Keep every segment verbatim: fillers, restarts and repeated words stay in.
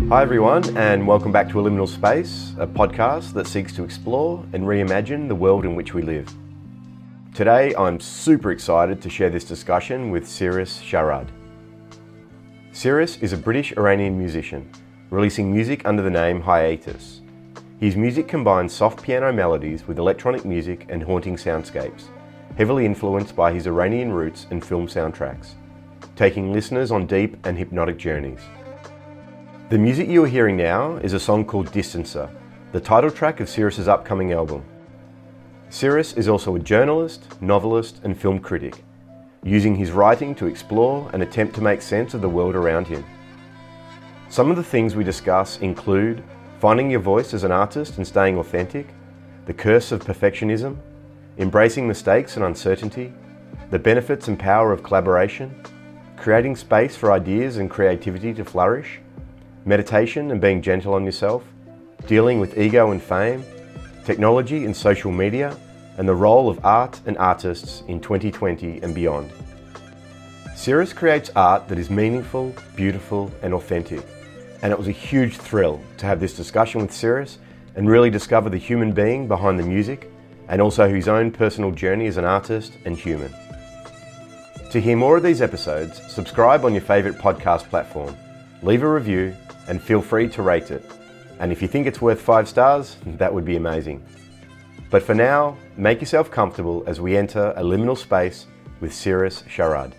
Hi everyone, and welcome back to A Liminal Space, a podcast that seeks to explore and reimagine the world in which we live. Today I'm super excited to share this discussion with Cyrus Sharad. Cyrus is a British-Iranian musician, releasing music under the name Hiatus. His music combines soft piano melodies with electronic music and haunting soundscapes, heavily influenced by his Iranian roots and film soundtracks, taking listeners on deep and hypnotic journeys. The music you are hearing now is a song called Distancer, the title track of Cyrus's upcoming album. Cyrus is also a journalist, novelist and film critic, using his writing to explore and attempt to make sense of the world around him. Some of the things we discuss include finding your voice as an artist and staying authentic, the curse of perfectionism, embracing mistakes and uncertainty, the benefits and power of collaboration, creating space for ideas and creativity to flourish, meditation and being gentle on yourself, dealing with ego and fame, technology and social media, and the role of art and artists in twenty twenty and beyond. Cyrus creates art that is meaningful, beautiful, and authentic, and it was a huge thrill to have this discussion with Cyrus and really discover the human being behind the music and also his own personal journey as an artist and human. To hear more of these episodes, subscribe on your favourite podcast platform, leave a review, and feel free to rate it. And if you think it's worth five stars, that would be amazing. But for now, make yourself comfortable as we enter a liminal space with Cyrus Sharad.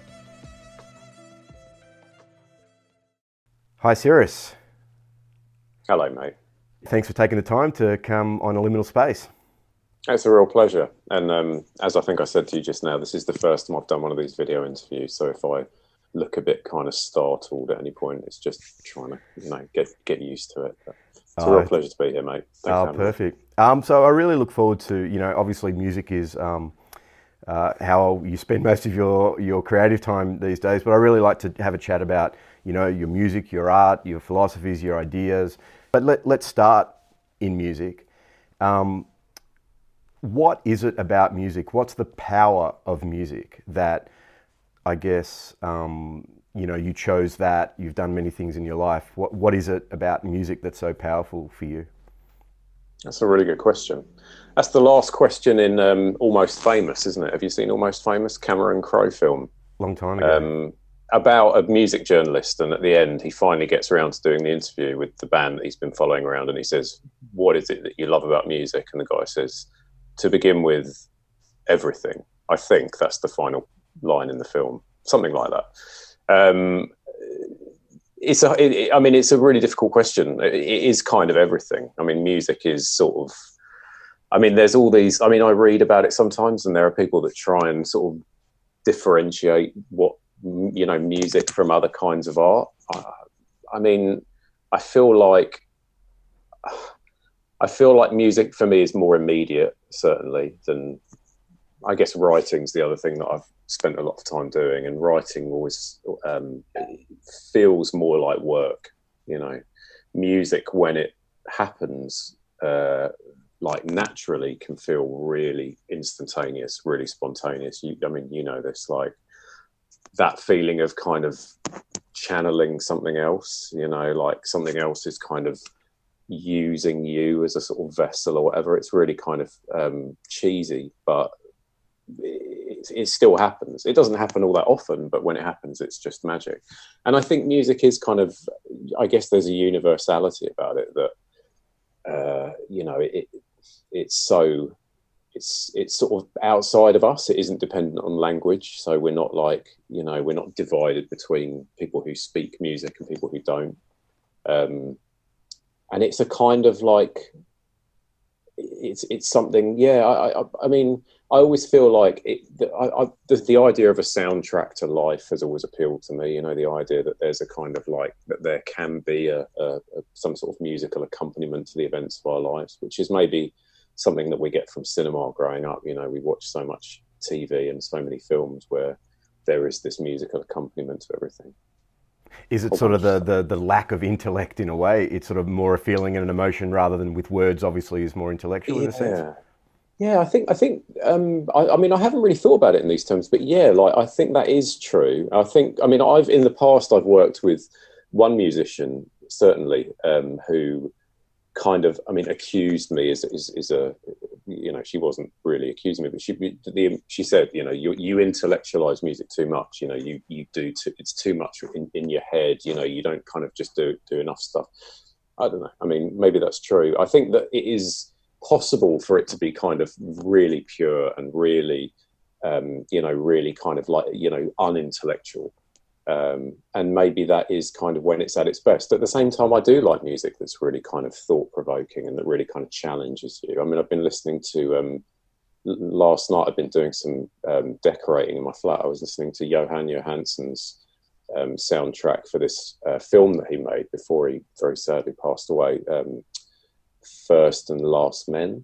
Hi Cyrus. Hello mate. Thanks for taking the time to come on a liminal space. It's a real pleasure. And um, as I think I said to you just now, this is the first time I've done one of these video interviews. So if I look a bit kind of startled at any point, it's just trying to, you know, get get used to it. But it's a oh, real pleasure to be here, mate. Thanks oh, perfect. Um, so I really look forward to, you know, obviously music is um, uh, how you spend most of your, your creative time these days, but I really like to have a chat about, you know, your music, your art, your philosophies, your ideas. But let, let's start in music. Um, what is it about music? What's the power of music that, I guess, um, you know, you chose that, you've done many things in your life. What What is it about music that's so powerful for you? That's a really good question. That's the last question in um, Almost Famous, isn't it? Have you seen Almost Famous? Cameron Crowe film. Long time ago. Um, about a music journalist, and at the end he finally gets around to doing the interview with the band that he's been following around, and he says, what is it that you love about music? And the guy says, to begin with, everything. I think that's the final line in the film, something like that. Um, it's a, it, I mean, it's a really difficult question. It, it is kind of everything. I mean, music is sort of, I mean, there's all these, I mean, I read about it sometimes, and there are people that try and sort of differentiate what, you know, music from other kinds of art. I, I mean, I feel like, I feel like music for me is more immediate, certainly, than, I guess writing's the other thing that I've spent a lot of time doing, and writing always um, feels more like work, you know. Music, when it happens, uh, like naturally can feel really instantaneous, really spontaneous. You, I mean, you know this, like that feeling of kind of channeling something else, you know, like something else is kind of using you as a sort of vessel or whatever. It's really kind of um, cheesy, but it, it still happens. It doesn't happen all that often, but when it happens, it's just magic. And I think music is kind of, I guess there's a universality about it that, uh, you know, it, it's so, it's, it's sort of outside of us. It isn't dependent on language. So we're not like, you know, we're not divided between people who speak music and people who don't. Um, and it's a kind of like, it's it's something, yeah, I, I, I mean, I always feel like it, the, I, I, the, the idea of a soundtrack to life has always appealed to me, you know, the idea that there's a kind of like, that there can be a, a, a some sort of musical accompaniment to the events of our lives, which is maybe something that we get from cinema growing up. You know, we watch so much T V and so many films where there is this musical accompaniment to everything. Is it sort of the, the, the lack of intellect in a way? It's sort of more a feeling and an emotion rather than with words, obviously, is more intellectual yeah. in a sense? Yeah, I think, I think, um, I, I mean, I haven't really thought about it in these terms, but yeah, like, I think that is true. I think, I mean, I've, in the past, I've worked with one musician certainly, um, who kind of, I mean, accused me is, is, is a, you know, she wasn't really accusing me, but she, the, she said, you know, you, you intellectualize music too much, you know, you, you do, too, it's too much in, in your head, you know, you don't kind of just do, do enough stuff. I don't know. I mean, maybe that's true. I think that it is possible for it to be kind of really pure and really, um, you know, really kind of like, you know, unintellectual. Um, and maybe that is kind of when it's at its best. At the same time, I do like music that's really kind of thought-provoking and that really kind of challenges you. I mean, I've been listening to, um, last night I've been doing some um, decorating in my flat. I was listening to Johan Johansson's um, soundtrack for this uh, film that he made before he very sadly passed away, um, First and Last Men.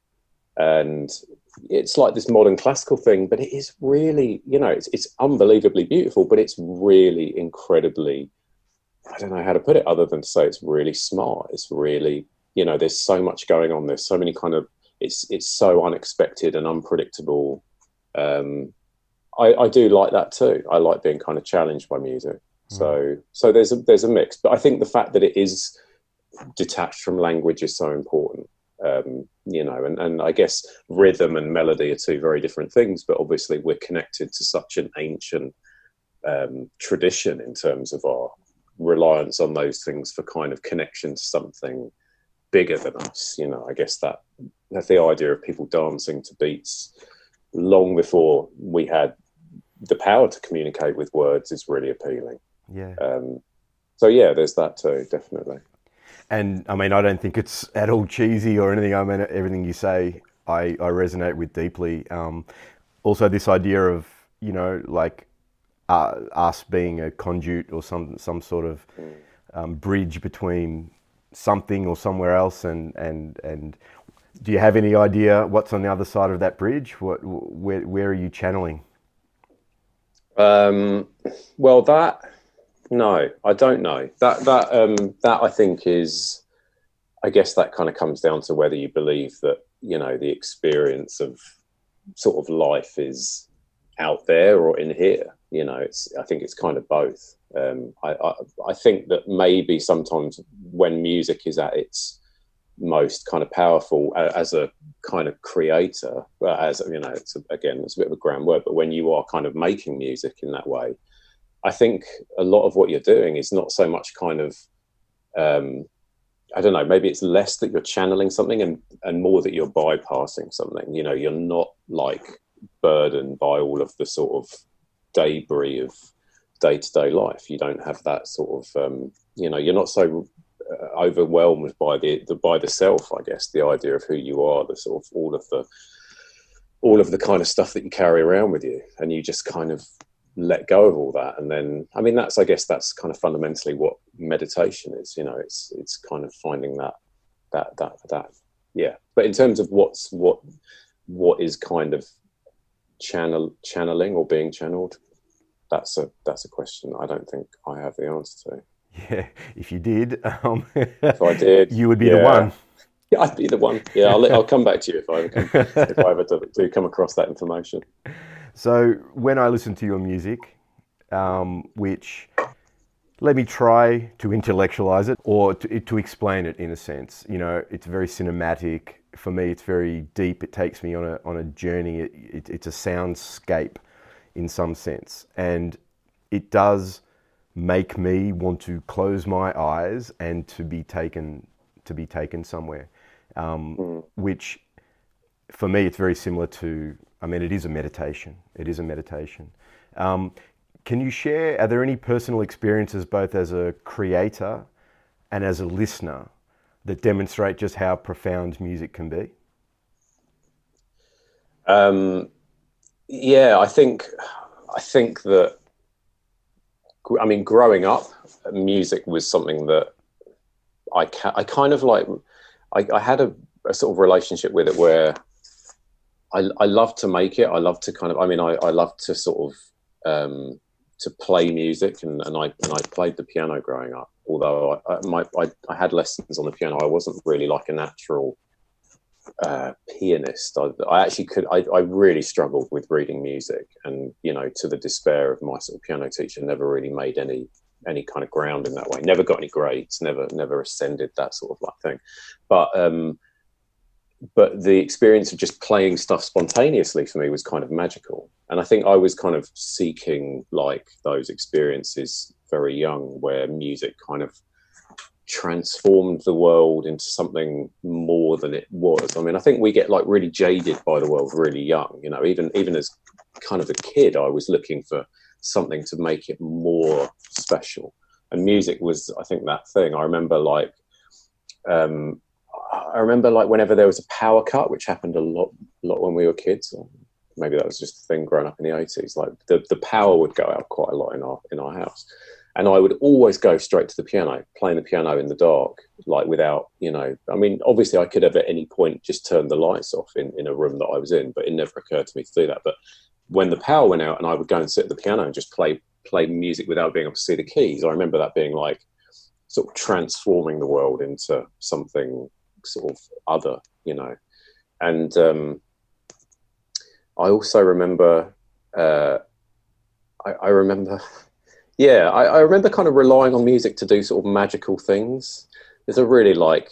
And it's like this modern classical thing, but it is really, you know, it's it's unbelievably beautiful, but it's really incredibly, I don't know how to put it other than to say it's really smart. It's really, you know, there's so much going on. There's so many kind of, it's it's so unexpected and unpredictable. Um, I, I do like that too. I like being kind of challenged by music. Mm. So so there's a, there's a mix, but I think the fact that it is detached from language is so important. Um, you know, and, and I guess rhythm and melody are two very different things, but obviously we're connected to such an ancient um, tradition in terms of our reliance on those things for kind of connection to something bigger than us. You know, I guess that that's the idea of people dancing to beats long before we had the power to communicate with words is really appealing. Yeah. Um, so yeah, there's that too, definitely. And I mean, I don't think it's at all cheesy or anything. I mean, everything you say, I, I resonate with deeply. Um, also, this idea of, you know, like uh, us being a conduit or some some sort of um, bridge between something or somewhere else. And, and, and do you have any idea what's on the other side of that bridge? What where where are you channeling? Um, well, that. No, I don't know. That that um, that I think is, I guess that kind of comes down to whether you believe that, you know, the experience of sort of life is out there or in here. You know, it's I think it's kind of both. Um, I, I I think that maybe sometimes when music is at its most kind of powerful uh, as a kind of creator, well, as you know, it's a, again it's a bit of a grand word, but when you are kind of making music in that way. I think a lot of what you're doing is not so much kind of, um, I don't know, maybe it's less that you're channeling something and, and more that you're bypassing something. You know, you're not like burdened by all of the sort of debris of day-to-day life. You don't have that sort of, um, you know, you're not so uh, overwhelmed by the, the by the self, I guess, the idea of who you are, the sort of all of the all of the kind of stuff that you carry around with you, and you just kind of let go of all that. And then, I mean, that's, I guess that's kind of fundamentally what meditation is, you know, it's, it's kind of finding that, that, that, that, yeah. But in terms of what's, what, what is kind of channel channeling or being channeled, that's a, that's a question I don't think I have the answer to. Yeah. If you did, um, if I did, you would be yeah. the one. Yeah, I'd be the one. Yeah. I'll, I'll come back to you if I ever come, if I ever do, do come across that information. So when I listen to your music, um, which let me try to intellectualize it or to, to explain it in a sense, you know, it's very cinematic. For me, it's very deep. It takes me on a on a journey. It, it, it's a soundscape in some sense. And it does make me want to close my eyes and to be taken to be taken somewhere, um, mm. which for me, it's very similar to, I mean, it is a meditation. It is a meditation. Um, can you share, are there any personal experiences both as a creator and as a listener that demonstrate just how profound music can be? Um, yeah, I think, I think that, I mean, growing up, music was something that I, ca- I kind of like, I, I had a, a sort of relationship with it where I, I love to make it. I love to kind of, I mean, I, I love to sort of, um, to play music and, and I, and I played the piano growing up, although I, I, my, I, I had lessons on the piano. I wasn't really like a natural, uh, pianist. I, I actually could, I, I really struggled with reading music and, you know, to the despair of my sort of piano teacher, never really made any any kind of ground in that way. Never got any grades, never never ascended, that sort of like thing. But um, but the experience of just playing stuff spontaneously for me was kind of magical. And I think I was kind of seeking like those experiences very young, where music kind of transformed the world into something more than it was. I mean, I think we get like really jaded by the world really young, you know, even even as kind of a kid, I was looking for something to make it more special. And music was, I think, that thing. I remember like um I remember like whenever there was a power cut, which happened a lot a lot when we were kids, or maybe that was just a thing growing up in the eighties, like the, the power would go out quite a lot in our in our house. And I would always go straight to the piano, playing the piano in the dark, like without, you know, I mean, obviously I could have at any point just turned the lights off in, in a room that I was in, but it never occurred to me to do that. But when the power went out and I would go and sit at the piano and just play play music without being able to see the keys, I remember that being like sort of transforming the world into something sort of other, you know. And um, I also remember, uh, I, I remember... Yeah, I, I remember kind of relying on music to do sort of magical things. There's a really like,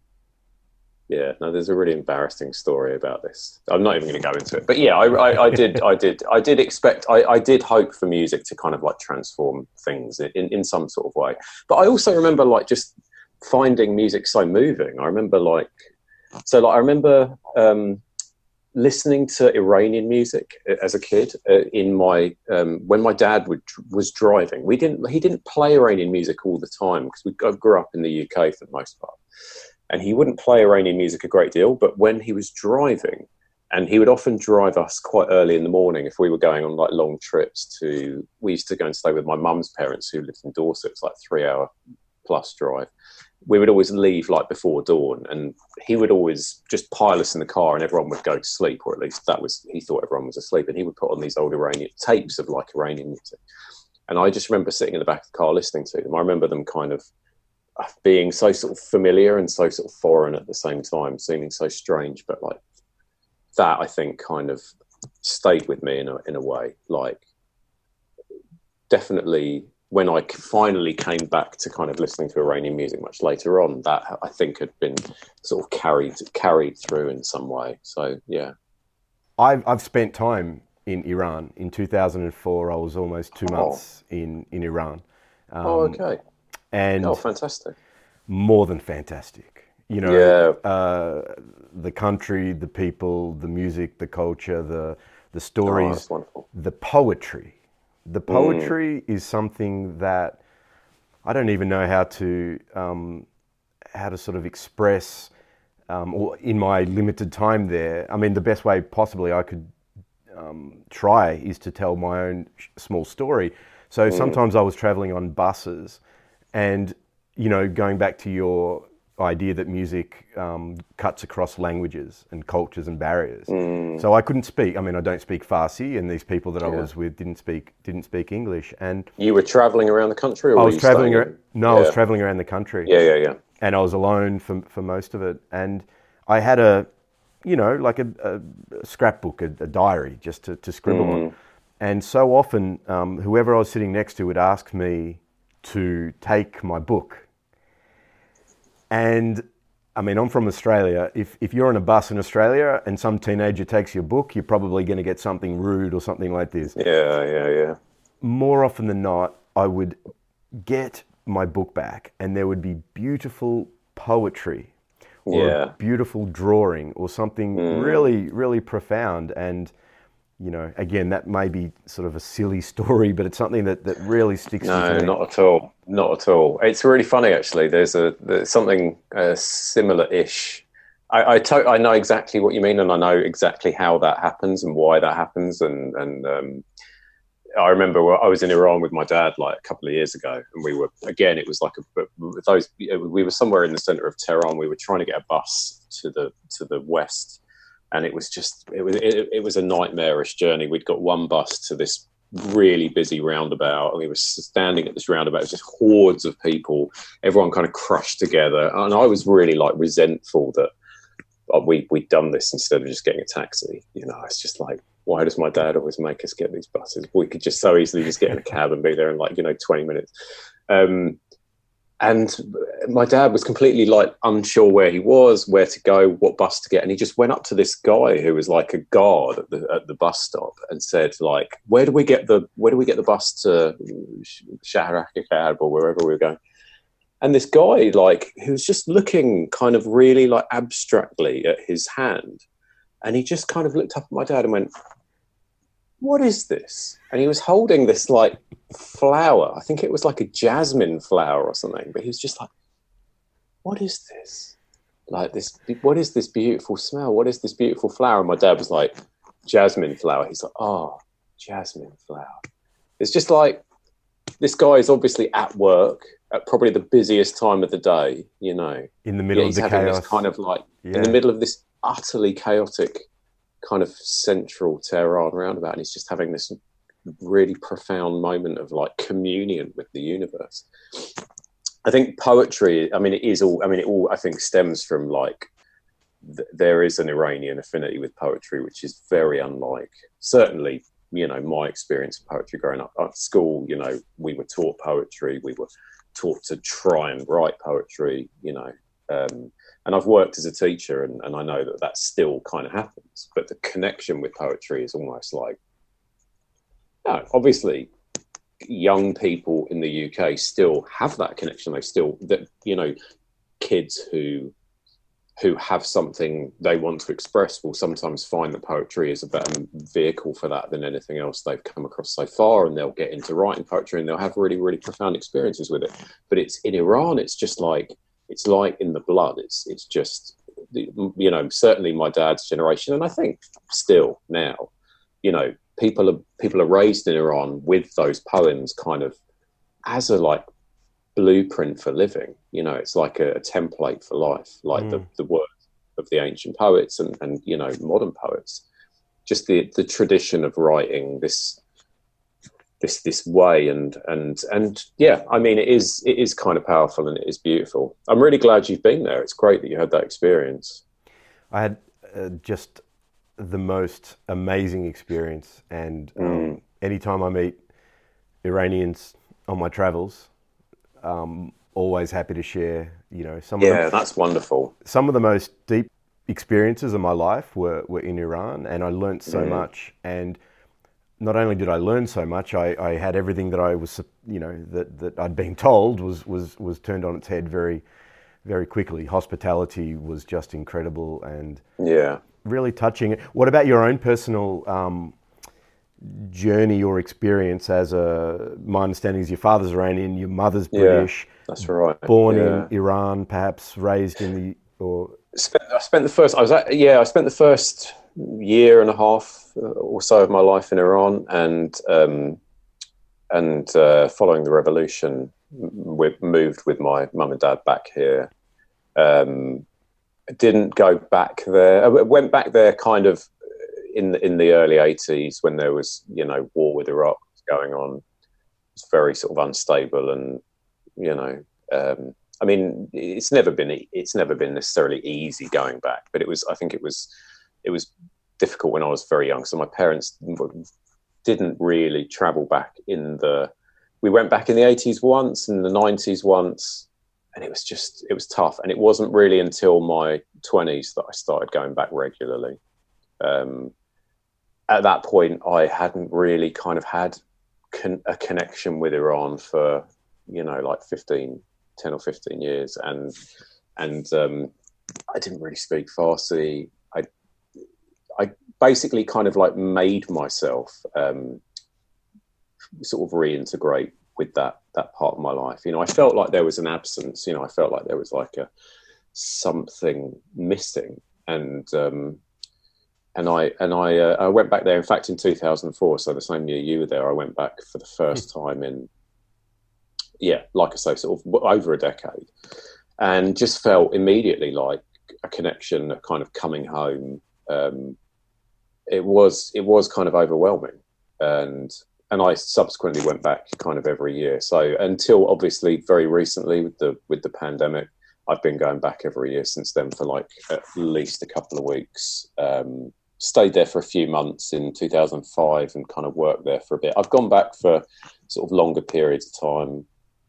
yeah, no, there's a really embarrassing story about this. I'm not even going to go into it, but yeah, I, I, I did, I did, I did expect, I, I did hope for music to kind of like transform things in, in some sort of way. But I also remember like just finding music so moving. I remember like, so like I remember. Um, listening to Iranian music as a kid uh, in my um, when my dad would, was driving. We didn't he didn't play Iranian music all the time because we I grew up in the U K for the most part, and he wouldn't play Iranian music a great deal. But when he was driving, and he would often drive us quite early in the morning if we were going on like long trips to. We used to go and stay with my mum's parents who lived in Dorset. It's like three hour plus drive. We would always leave like before dawn, and he would always just pile us in the car and everyone would go to sleep, or at least that was, he thought everyone was asleep, and he would put on these old Iranian tapes of like Iranian music. And I just remember sitting in the back of the car listening to them. I remember them kind of being so sort of familiar and so sort of foreign at the same time, seeming so strange, but like that I think kind of stayed with me in a, in a way. Like definitely when I finally came back to kind of listening to Iranian music much later on, that I think had been sort of carried carried through in some way. So yeah, I've I've spent time in Iran. In two thousand four, I was almost two months oh. in in Iran. Um, oh, okay. And oh, fantastic! More than fantastic. You know, yeah. uh, the country, the people, the music, the culture, the the stories, oh, that's wonderful. The poetry. The poetry mm. is something that I don't even know how to um, how to sort of express, um, or in my limited time there. I mean, the best way possibly I could um, try is to tell my own small story. So mm. sometimes I was traveling on buses, and you know, going back to your idea that music um, cuts across languages and cultures and barriers. Mm. So I couldn't speak. I mean, I don't speak Farsi, and these people that yeah. I was with didn't speak didn't speak English. And you were traveling around the country, or I were was you traveling. Ar- no, yeah. I was traveling around the country. Yeah, yeah, yeah. And I was alone for for most of it. And I had a, you know, like a, a scrapbook, a, a diary, just to, to scribble mm. on. And so often, um, whoever I was sitting next to would ask me to take my book. And I mean, I'm from Australia. If if you're on a bus in Australia and some teenager takes your book, you're probably going to get something rude or something like this. Yeah, yeah, yeah. More often than not, I would get my book back and there would be beautiful poetry or yeah. a beautiful drawing or something mm. really, really profound. And, you know, again, that may be sort of a silly story, but it's something that, that really sticks no, with me. No, not at all. Not at all. It's really funny, actually. There's a there's something uh, similar-ish. I I, to- I know exactly what you mean, and I know exactly how that happens and why that happens. And and um, I remember I was in Iran with my dad like a couple of years ago, and we were again. It was like a those. We were somewhere in the center of Tehran. We were trying to get a bus to the to the west, and it was just it was it, it was a nightmarish journey. We'd got one bus to this really busy roundabout, and we were standing at this roundabout. It was just hordes of people, everyone kind of crushed together, and I was really like resentful that we we'd done this instead of just getting a taxi. You know, it's just like, why does my dad always make us get these buses? We could just so easily just get in a cab and be there in like, you know, twenty minutes. Um, and my dad was completely like unsure where he was, where to go, what bus to get. And he just went up to this guy who was like a guard at the, at the bus stop and said, like, where do we get the, where do we get the bus to Shaharaki or wherever we were going? And this guy, like, who was just looking kind of really like abstractly at his hand. And he just kind of looked up at my dad and went, what is this? And he was holding this like flower. I think it was like a jasmine flower or something. But he was just like, what is this? Like this, what is this beautiful smell? What is this beautiful flower? And my dad was like, jasmine flower. He's like, oh, jasmine flower. It's just like, this guy is obviously at work at probably the busiest time of the day, you know. In the middle yeah, of the he's having chaos. This kind of like, yeah. in the middle of this utterly chaotic kind of central Tehran roundabout, and he's just having this really profound moment of like communion with the universe. I think poetry, I mean, it is all, I mean, it all, I think, stems from like, th- there is an Iranian affinity with poetry, which is very unlike, certainly, you know, my experience of poetry growing up at school. You know, we were taught poetry, we were taught to try and write poetry, you know, um, and I've worked as a teacher, and, and I know that that still kind of happens. But the connection with poetry is almost like, no, obviously, young people in the U K still have that connection. They still, that you know, kids who who have something they want to express will sometimes find that poetry is a better vehicle for that than anything else they've come across so far, and they'll get into writing poetry and they'll have really, really profound experiences with it. But it's in Iran, it's just like, it's like in the blood. It's it's just, you know, certainly my dad's generation, and I think still now, you know, people are people are raised in Iran with those poems kind of as a like blueprint for living. You know, it's like a, a template for life, like mm. the, the work of the ancient poets and, and, you know, modern poets. Just the, the tradition of writing this this this way, and and and yeah, I mean, it is it is kind of powerful and it is beautiful. I'm really glad you've been there. It's great that you had that experience. I had uh, just the most amazing experience, and um, mm. anytime I meet Iranians on my travels, um, always happy to share. You know, some yeah, of the, that's wonderful. Some of the most deep experiences of my life were were in Iran, and I learnt so mm. much. And not only did I learn so much, I, I had everything that I was, you know, that, that I'd been told was, was, was turned on its head very, very quickly. Hospitality was just incredible and yeah, really touching. What about your own personal um, journey or experience as a, my understanding is your father's Iranian, your mother's British. Yeah, that's right. Born yeah. in Iran, perhaps raised in the, or... Spent, I spent the first, I was at, yeah, I spent the first year and a half or so of my life in Iran, and um, and uh, following the revolution, we moved with my mum and dad back here. Um, didn't go back there. I went back there kind of in the, in the early eighties when there was, you know, war with Iraq going on. It was very sort of unstable, and you know, um, I mean, it's never been it's never been necessarily easy going back, but it was. I think it was. It was difficult when I was very young. So my parents didn't really travel back in the, we went back in the eighties once, in the nineties once, and it was just, it was tough. And it wasn't really until my twenties that I started going back regularly. Um, at that point, I hadn't really kind of had con- a connection with Iran for, you know, like fifteen, ten or fifteen years. And, and um, I didn't really speak Farsi. I I basically kind of like made myself um, sort of reintegrate with that that part of my life. You know, I felt like there was an absence. You know, I felt like there was like a something missing, and um, and I and I uh, I went back there. In fact, in two thousand four, so the same year you were there, I went back for the first time in yeah, like I say, sort of over a decade, and just felt immediately like a connection, a kind of coming home. Um, it was it was kind of overwhelming, and and I subsequently went back kind of every year. So until obviously very recently with the with the pandemic, I've been going back every year since then for like at least a couple of weeks. Um, stayed there for a few months in two thousand five and kind of worked there for a bit. I've gone back for sort of longer periods of time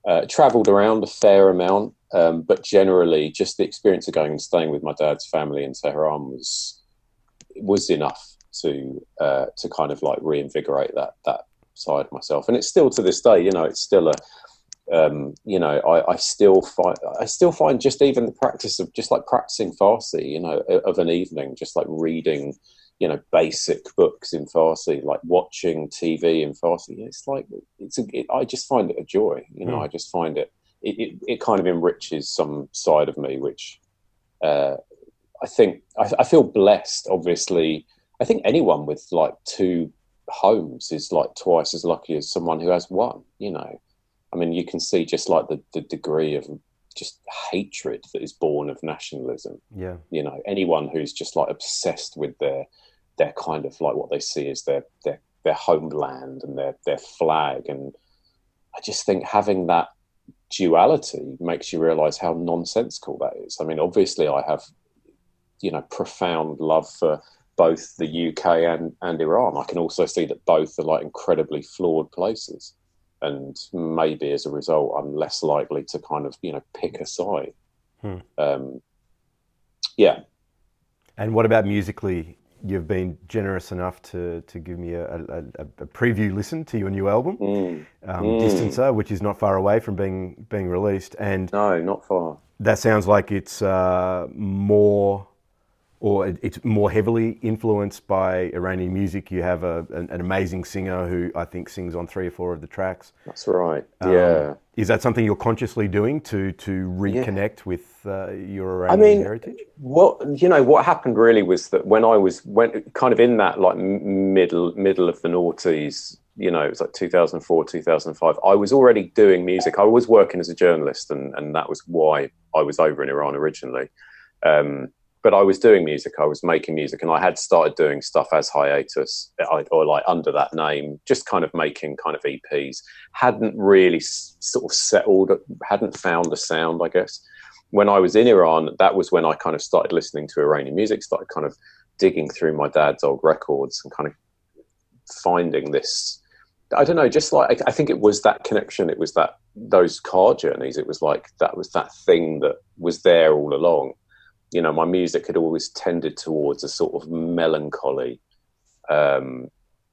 Uh, travelled around a fair amount, um, but generally, just the experience of going and staying with my dad's family in Tehran was was enough to uh, to kind of like reinvigorate that that side of myself. And it's still to this day, you know, it's still a um, you know, I, I still find I still find just even the practice of just like practicing Farsi, you know, of an evening, just like reading, you know, basic books in Farsi, like watching T V in Farsi. It's like, it's a, it, I just find it a joy, you know, mm. I just find it, it, it, it kind of enriches some side of me, which uh, I think, I, I feel blessed, obviously. I think anyone with like two homes is like twice as lucky as someone who has one, you know. I mean, you can see just like the, the degree of just hatred that is born of nationalism. Yeah. You know, anyone who's just like obsessed with their, their kind of like what they see as their their their homeland and their their flag, and I just think having that duality makes you realise how nonsensical that is. I mean, obviously, I have, you know, profound love for both the U K and and Iran. I can also see that both are like incredibly flawed places, and maybe as a result, I'm less likely to kind of, you know, pick a side. Hmm. Um, yeah. And what about musically? You've been generous enough to, to give me a, a, a preview listen to your new album, mm. Um, mm. Distancer, which is not far away from being being released. And no, not far. That sounds like it's uh, more, or it's more heavily influenced by Iranian music. You have a, an, an amazing singer who I think sings on three or four of the tracks. That's right. Um, yeah. Is that something you're consciously doing to to reconnect yeah. with uh, your Iranian I mean, heritage? What you know, what happened really was that when I was when kind of in that like middle middle of the noughties, you know, it was like two thousand four, two thousand five. I was already doing music. I was working as a journalist, and and that was why I was over in Iran originally. Um, But I was doing music, I was making music, and I had started doing stuff as Hiatus, or like under that name, just kind of making kind of E Ps. Hadn't really sort of settled, hadn't found a sound, I guess. When I was in Iran, that was when I kind of started listening to Iranian music, started kind of digging through my dad's old records and kind of finding this, I don't know, just like, I think it was that connection, it was that, those car journeys, it was like, that was that thing that was there all along. You know, my music had always tended towards a sort of melancholy, um,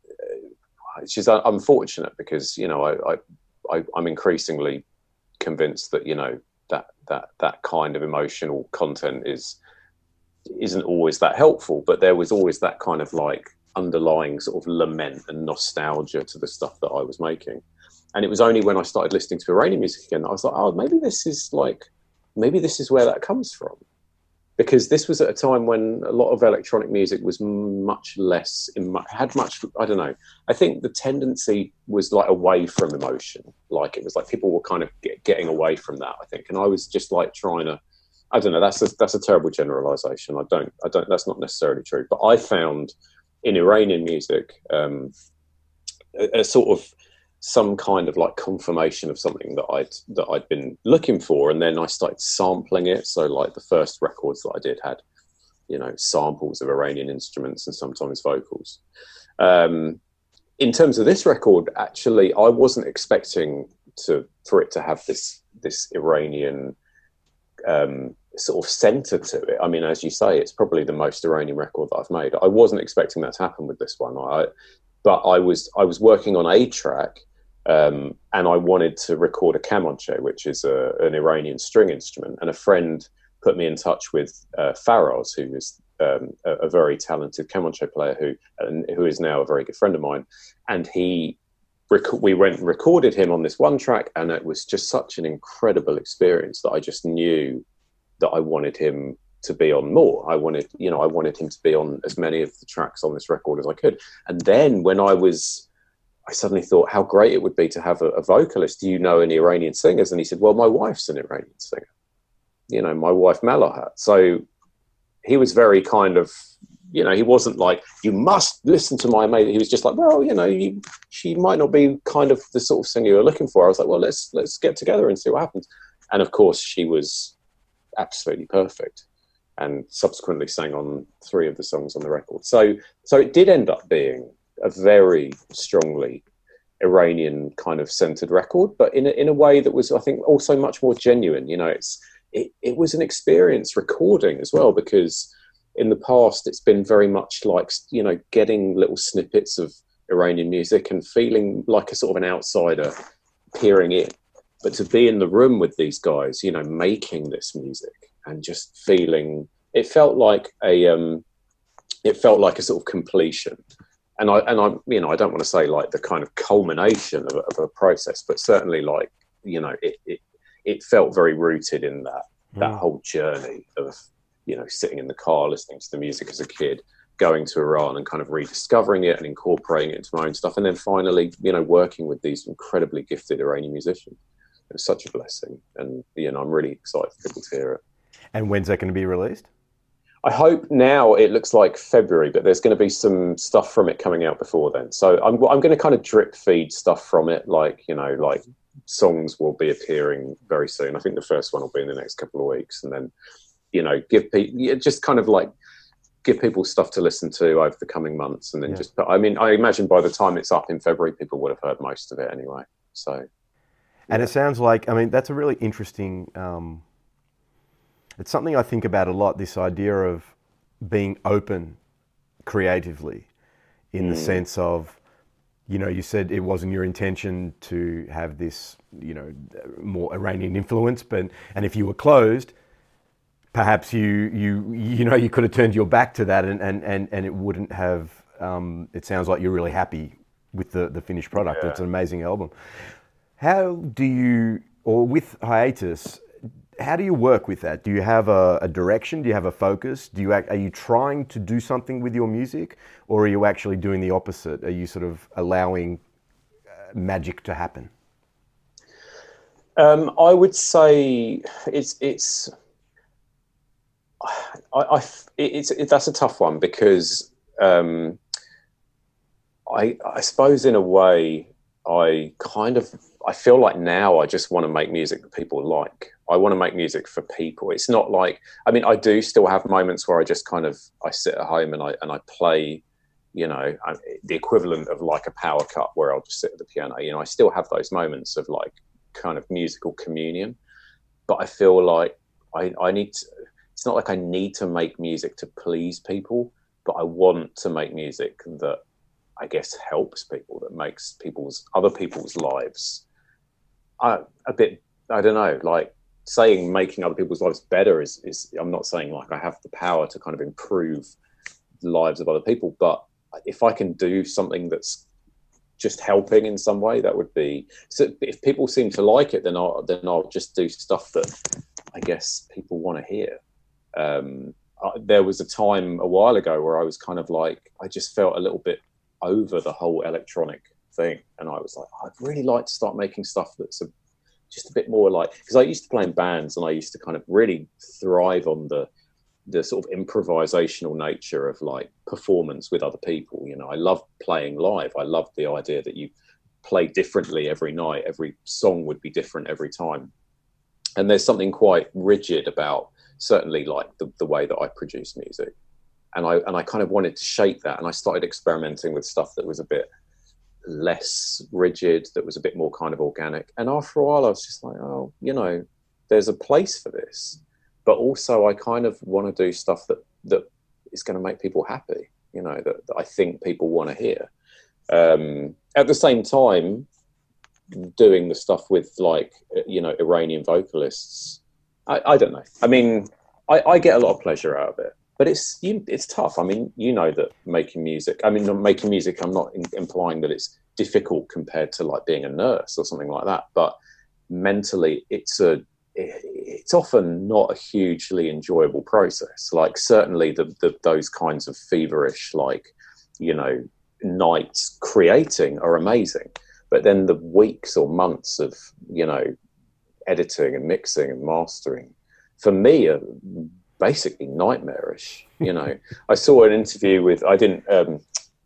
which is unfortunate because, you know, I, I, I, I'm increasingly convinced that, you know, that, that, that kind of emotional content is, isn't always that helpful, but there was always that kind of like underlying sort of lament and nostalgia to the stuff that I was making. And it was only when I started listening to Iranian music again that I was like, oh, maybe this is like, maybe this is where that comes from. Because this was at a time when a lot of electronic music was much less, had much, I don't know, I think the tendency was like away from emotion. Like it was like people were kind of get, getting away from that, I think. And I was just like trying to, I don't know, that's a, that's a terrible generalization. I don't, I don't, that's not necessarily true. But I found in Iranian music um, a, a sort of, some kind of like confirmation of something that I'd that I'd been looking for, and then I started sampling it. So like the first records that I did had, you know, samples of Iranian instruments and sometimes vocals. Um, in terms of this record, actually, I wasn't expecting to for it to have this this Iranian um, sort of center to it. I mean, as you say, it's probably the most Iranian record that I've made. I wasn't expecting that to happen with this one. I, but I was I was working on a track. Um, and I wanted to record a kamanche, which is a, an Iranian string instrument. And a friend put me in touch with uh, Faraz, who is um, a, a very talented kamanche player who and who is now a very good friend of mine. And he, rec- we went and recorded him on this one track, and it was just such an incredible experience that I just knew that I wanted him to be on more. I wanted, you know, I wanted him to be on as many of the tracks on this record as I could. And then when I was I suddenly thought how great it would be to have a, a vocalist. Do you know any Iranian singers? And he said, well, my wife's an Iranian singer. You know, my wife Malahat. So he was very kind of, you know, he wasn't like, you must listen to my mate. He was just like, well, you know, you, she might not be kind of the sort of singer you're looking for. I was like, well, let's let's get together and see what happens. And of course, she was absolutely perfect and subsequently sang on three of the songs on the record. So, so it did end up being a very strongly Iranian kind of centered record, but in a, in a way that was, I think, also much more genuine. You know, it's it, it was an experience recording as well, because in the past it's been very much like, you know, getting little snippets of Iranian music and feeling like a sort of an outsider peering in. But to be in the room with these guys, you know, making this music and just feeling, it felt like a, um, it felt like a sort of completion. And I, and I, you know, I don't want to say like the kind of culmination of a, of a process, but certainly like, you know, it, it, it felt very rooted in that, mm. that whole journey of, you know, sitting in the car, listening to the music as a kid, going to Iran and kind of rediscovering it and incorporating it into my own stuff. And then finally, you know, working with these incredibly gifted Iranian musicians. It was such a blessing. And, you know, I'm really excited for people to hear it. And when's that going to be released? I hope now it looks like February, but there's going to be some stuff from it coming out before then. So I'm, I'm going to kind of drip feed stuff from it. Like, you know, like songs will be appearing very soon. I think the first one will be in the next couple of weeks. And then, you know, give people, just kind of like give people stuff to listen to over the coming months. And then yeah. just, I mean, I imagine by the time it's up in February, people would have heard most of it anyway. So. And it sounds like, I mean, that's a really interesting, um, it's something I think about a lot, this idea of being open creatively in mm. the sense of, you know, you said it wasn't your intention to have this, you know, more Iranian influence, but, and if you were closed, perhaps you, you, you know, you could have turned your back to that and, and, and, and it wouldn't have, um, it sounds like you're really happy with the, the finished product. Yeah. It's an amazing album. How do you, or with Hiatus, how do you work with that? Do you have a, a direction? Do you have a focus? Do you are you trying to do something with your music, or are you actually doing the opposite? Are you sort of allowing uh, magic to happen? Um, I would say it's it's I, I it's it, that's a tough one because um, I I suppose in a way I kind of. I feel like now I just want to make music that people like. I want to make music for people. It's not like, I mean, I do still have moments where I just kind of, I sit at home and I and I play, you know, the equivalent of like a power cut where I'll just sit at the piano. You know, I still have those moments of like kind of musical communion, but I feel like I, I need to, it's not like I need to make music to please people, but I want to make music that I guess helps people, that makes people's, other people's lives I, a bit, I don't know, like saying making other people's lives better is, is, I'm not saying like I have the power to kind of improve the lives of other people, but if I can do something that's just helping in some way, that would be, so if people seem to like it, then I'll, then I'll just do stuff that I guess people want to hear. Um, I, there was a time a while ago where I was kind of like, I just felt a little bit over the whole electronic thing, and I was like, I'd really like to start making stuff that's a, just a bit more like, because I used to play in bands and I used to kind of really thrive on the the sort of improvisational nature of like performance with other people. You know, I love playing live. I love the idea that you play differently every night. Every song would be different every time, and there's something quite rigid about certainly like the, the way that I produce music, and I and I kind of wanted to shake that, and I started experimenting with stuff that was a bit less rigid, that was a bit more kind of organic. And after a while I was just like, oh, you know, there's a place for this, but also I kind of want to do stuff that that is going to make people happy, you know, that, that I think people want to hear. Um, at the same time, doing the stuff with like, you know, Iranian vocalists, I, I don't know. I mean, I, I get a lot of pleasure out of it. But it's you, it's tough. I mean, you know that making music, I mean, not making music, I'm not in, implying that it's difficult compared to like being a nurse or something like that. But mentally, it's a it, it's often not a hugely enjoyable process. Like certainly the, the those kinds of feverish, like, you know, nights creating are amazing. But then the weeks or months of, you know, editing and mixing and mastering, for me, are basically nightmarish. You know, I saw an interview with, I didn't, um,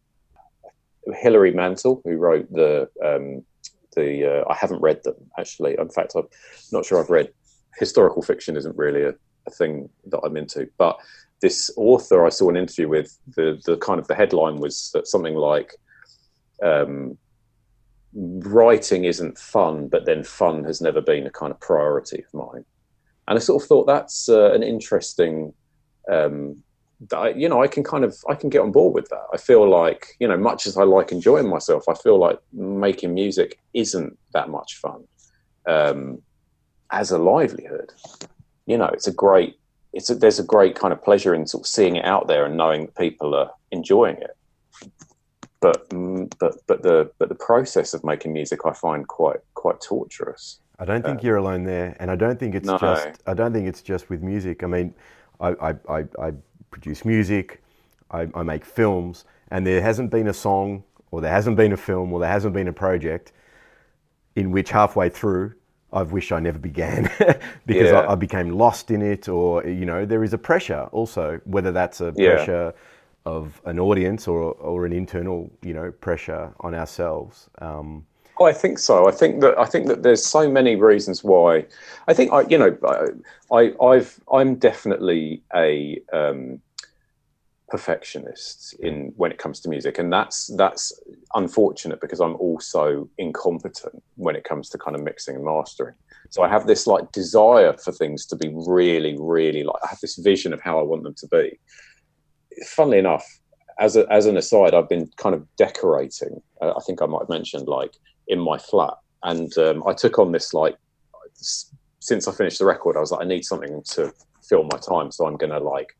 Hilary Mantel, who wrote the, um, the, uh, I haven't read them actually. In fact, I'm not sure I've read, historical fiction isn't really a, a thing that I'm into, but this author I saw an interview with, the, the kind of the headline was something like, um, writing isn't fun, but then fun has never been a kind of priority of mine. And I sort of thought that's uh, an interesting, um, I, you know, I can kind of, I can get on board with that. I feel like, you know, much as I like enjoying myself, I feel like making music isn't that much fun um, as a livelihood. You know, it's a great, it's a, there's a great kind of pleasure in sort of seeing it out there and knowing that people are enjoying it. But but but the but the process of making music I find quite quite torturous. I don't think uh, you're alone there, and I don't think it's no. just I don't think it's just with music. I mean, I I, I, I produce music, I, I make films, and there hasn't been a song, or there hasn't been a film, or there hasn't been a project in which halfway through I've wished I never began because yeah. I, I became lost in it, or you know, there is a pressure also, whether that's a yeah. pressure of an audience or or an internal, you know, pressure on ourselves. Um, oh, I think so. I think that I think that there's so many reasons why. I think I, you know, I, I've I'm definitely a um, perfectionist in when it comes to music, and that's that's unfortunate because I'm also incompetent when it comes to kind of mixing and mastering. So I have this like desire for things to be really, really like I have this vision of how I want them to be. Funnily enough, as a, as an aside, I've been kind of decorating. Uh, I think I might have mentioned like in my flat, and um, I took on this like since I finished the record, I was like, I need something to fill my time, so I'm going to like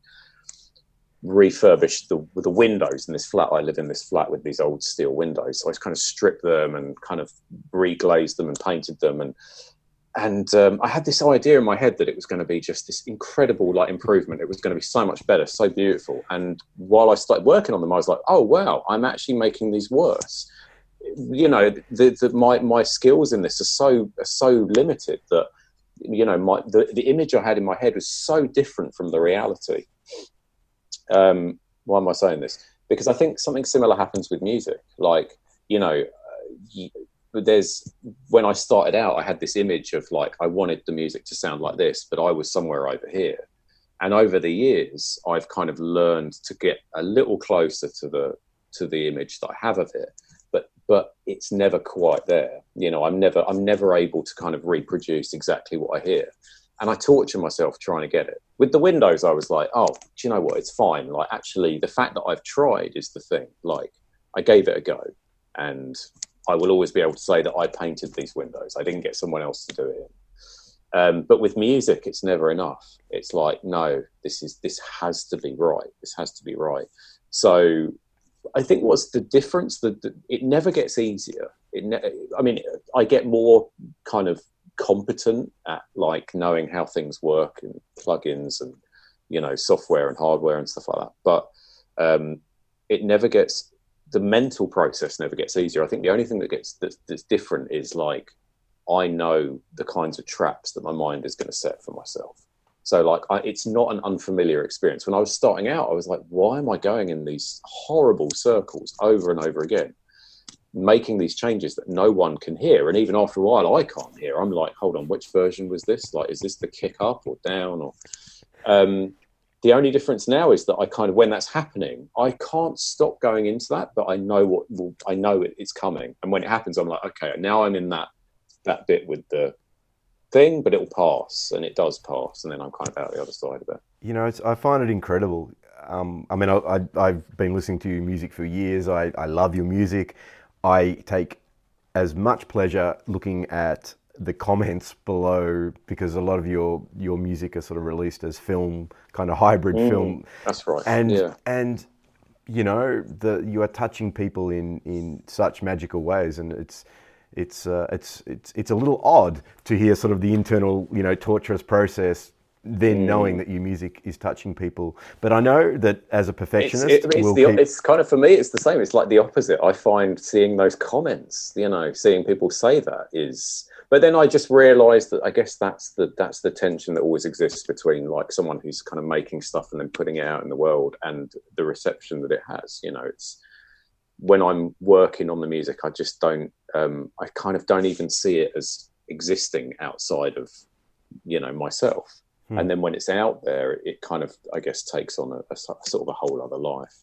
refurbish the the windows in this flat. I live in this flat with these old steel windows, so I kind of stripped them and kind of reglazed them and painted them and. And um, I had this idea in my head that it was going to be just this incredible like improvement. It was going to be so much better, so beautiful. And while I started working on them, I was like, oh, wow, I'm actually making these worse. You know, the, the, my, my skills in this are so are so limited that, you know, my the, the image I had in my head was so different from the reality. Um, why am I saying this? Because I think something similar happens with music. Like, you know, uh, you, there's when I started out, I had this image of like I wanted the music to sound like this, but I was somewhere over here. And over the years, I've kind of learned to get a little closer to the to the image that I have of it, but but it's never quite there. You know, I'm never I'm never able to kind of reproduce exactly what I hear, and I torture myself trying to get it. With the windows, I was like, oh, do you know what? It's fine. Like actually, the fact that I've tried is the thing. Like I gave it a go, and I will always be able to say that I painted these windows. I didn't get someone else to do it. Um, but with music, it's never enough. It's like, no, this is this has to be right. This has to be right. So I think what's the difference? That it never gets easier. It ne- I mean, I get more kind of competent at like knowing how things work and plugins and, you know, software and hardware and stuff like that. But um, it never gets, the mental process never gets easier. I think the only thing that gets that's, that's different is like I know the kinds of traps that my mind is going to set for myself. So like I, it's not an unfamiliar experience. When I was starting out, I was like, why am I going in these horrible circles over and over again, making these changes that no one can hear? And even after a while, I can't hear. I'm like, hold on, which version was this? Like, is this the kick up or down? Or um, the only difference now is that I kind of, when that's happening, I can't stop going into that, but I know what will, I know it, it's coming. And when it happens, I'm like, okay, now I'm in that, that bit with the thing, but it'll pass, and it does pass. And then I'm kind of out the other side of it. You know, it's, I find it incredible. Um, I mean, I, I, I've been listening to your music for years. I, I love your music. I take as much pleasure looking at the comments below, because a lot of your your music is sort of released as film, kind of hybrid mm, film. That's right. And yeah. and you know, the you are touching people in, in such magical ways, and it's it's uh, it's it's it's a little odd to hear sort of the internal, you know, torturous process, then mm. knowing that your music is touching people. But I know that as a perfectionist, it's, it, it's, we'll the, keep... it's kind of, for me, it's the same. It's like the opposite. I find seeing those comments, you know, seeing people say that is. But then I just realised that I guess that's the that's the tension that always exists between like someone who's kind of making stuff and then putting it out in the world and the reception that it has. You know, it's when I'm working on the music, I just don't. Um, I kind of don't even see it as existing outside of, you know, myself. Hmm. And then when it's out there, it kind of, I guess, takes on a, a sort of a whole other life.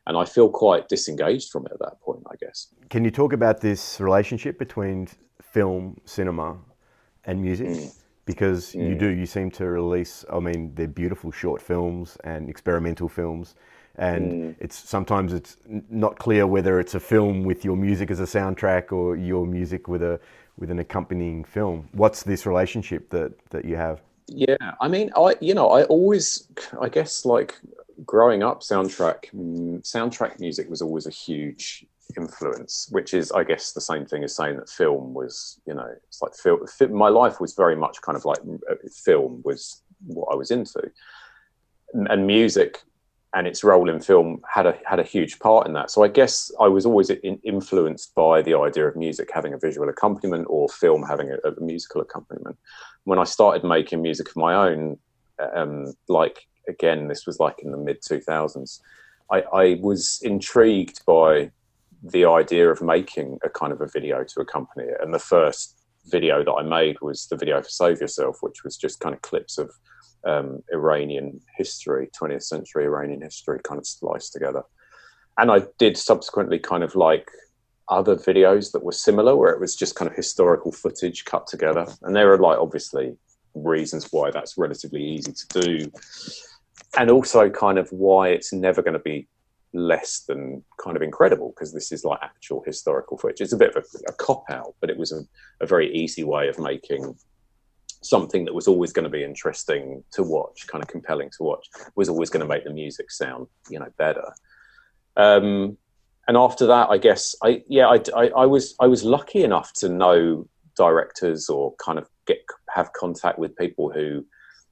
and I feel quite disengaged from it at that point, I guess. Can you talk about this relationship between film, cinema, and music? Mm. Because mm. you do, you seem to release, I mean, they're beautiful short films and experimental films, and mm. it's sometimes it's not clear whether it's a film with your music as a soundtrack or your music with a with an accompanying film. What's this relationship that, that you have? Yeah, I mean, I you know, I always, I guess, like growing up, soundtrack soundtrack music was always a huge influence, which is, I guess, the same thing as saying that film was, you know, it's like film. My life was very much kind of like film was what I was into, and music and its role in film had a had a huge part in that. So I guess I was always in, influenced by the idea of music having a visual accompaniment or film having a, a musical accompaniment. When I started making music of my own, um, like, again, this was like in the mid two thousands, I, I was intrigued by the idea of making a kind of a video to accompany it. And the first video that I made was the video for Save Yourself, which was just kind of clips of um, Iranian history, twentieth century Iranian history kind of spliced together. And I did subsequently kind of like other videos that were similar, where it was just kind of historical footage cut together. And there are like obviously reasons why that's relatively easy to do, and also kind of why it's never going to be less than kind of incredible, because this is like actual historical footage. It's a bit of a, a cop-out, but it was a, a very easy way of making something that was always going to be interesting to watch, kind of compelling to watch, was always going to make the music sound, you know, better. Um, and after that, I guess, I yeah, I, I, I was I was lucky enough to know directors or kind of get have contact with people who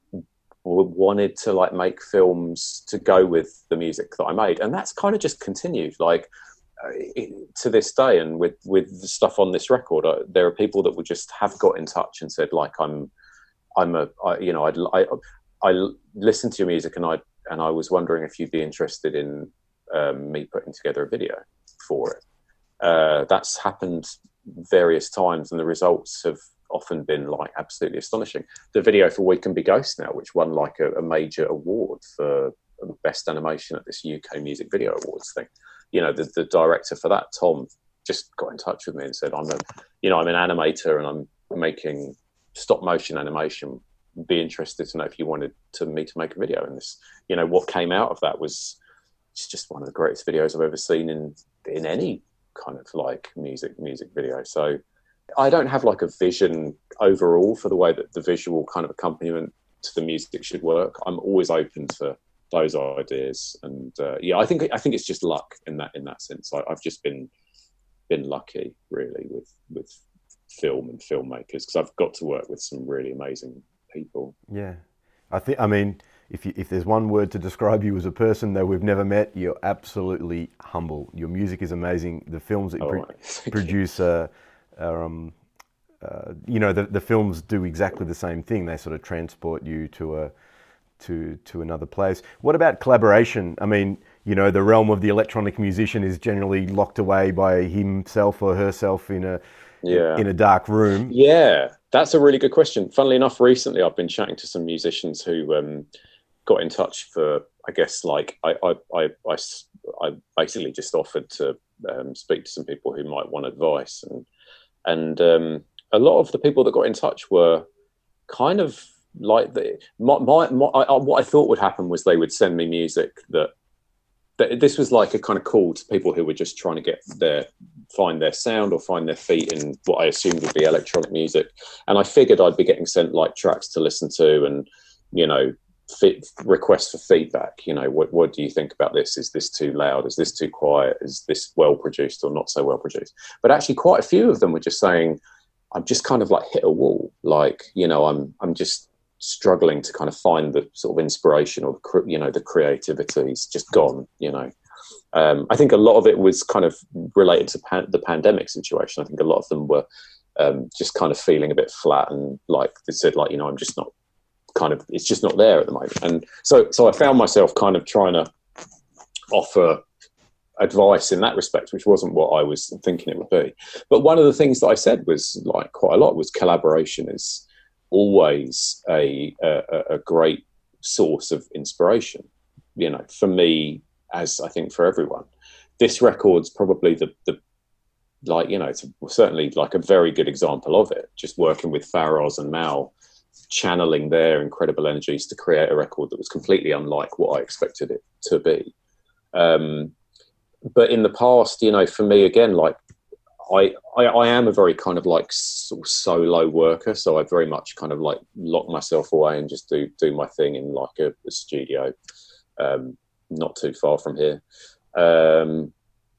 wanted to like make films to go with the music that I made, and that's kind of just continued like uh, it, to this day. And with with the stuff on this record, uh, there are people that would just have got in touch and said like, I'm I'm a I, you know I'd, I I listened to your music and I and I was wondering if you'd be interested in um, me putting together a video for it. Uh, that's happened various times, and the results have often been like absolutely astonishing. The video for We Can Be Ghosts now, which won like a, a major award for best animation at this U K Music Video Awards thing. You know, the, the director for that, Tom, just got in touch with me and said, I'm a, you know, I'm an animator and I'm making stop motion animation. Be interested to know if you wanted to me to make a video. And this, you know, what came out of that was, it's just one of the greatest videos I've ever seen in, in any kind of like music, music video. So I don't have like a vision overall for the way that the visual kind of accompaniment to the music should work. I'm always open to those ideas, and uh, yeah, I think I think it's just luck in that in that sense. I, I've just been been lucky really with with film and filmmakers, because I've got to work with some really amazing people. Yeah, I think I mean if you, if there's one word to describe you as a person that we've never met, you're absolutely humble. Your music is amazing. The films that you oh, pro- right. produce are. Are, um, uh, you know, the, the films do exactly the same thing. They sort of transport you to a to to another place. What about collaboration? I mean, you know, the realm of the electronic musician is generally locked away by himself or herself in a yeah. in a dark room. Yeah, that's a really good question. Funnily enough, recently I've been chatting to some musicians who um, got in touch for, I guess, like I I, I, I, I basically just offered to um, speak to some people who might want advice. And And um, a lot of the people that got in touch were kind of like the my, my, my I, what I thought would happen was they would send me music that, that this was like a kind of call to people who were just trying to get their find their sound or find their feet in what I assumed would be electronic music. And I figured I'd be getting sent like tracks to listen to, and you know, fit, requests for feedback. You know, what what do you think about this? Is this too loud? Is this too quiet? Is this well produced or not so well produced? But actually, quite a few of them were just saying, "I'm just kind of like hit a wall. Like, you know, I'm I'm just struggling to kind of find the sort of inspiration or you know the creativity is just gone." You know, um, I think a lot of it was kind of related to pan- the pandemic situation. I think a lot of them were um, just kind of feeling a bit flat, and like they said, like, you know, I'm just not. kind of it's just not there at the moment. And so so I found myself kind of trying to offer advice in that respect, which wasn't what I was thinking it would be. But one of the things that I said was like quite a lot was collaboration is always a a, a great source of inspiration. You know, for me, as I think for everyone. This record's probably the, the like, you know, it's certainly like a very good example of it, just working with Faraz and Mal, channeling their incredible energies to create a record that was completely unlike what I expected it to be. Um, but in the past, you know, for me, again, like, I, I, I am a very kind of like sort of solo worker, so I very much kind of like lock myself away and just do do my thing in like a, a studio, um, not too far from here. Um,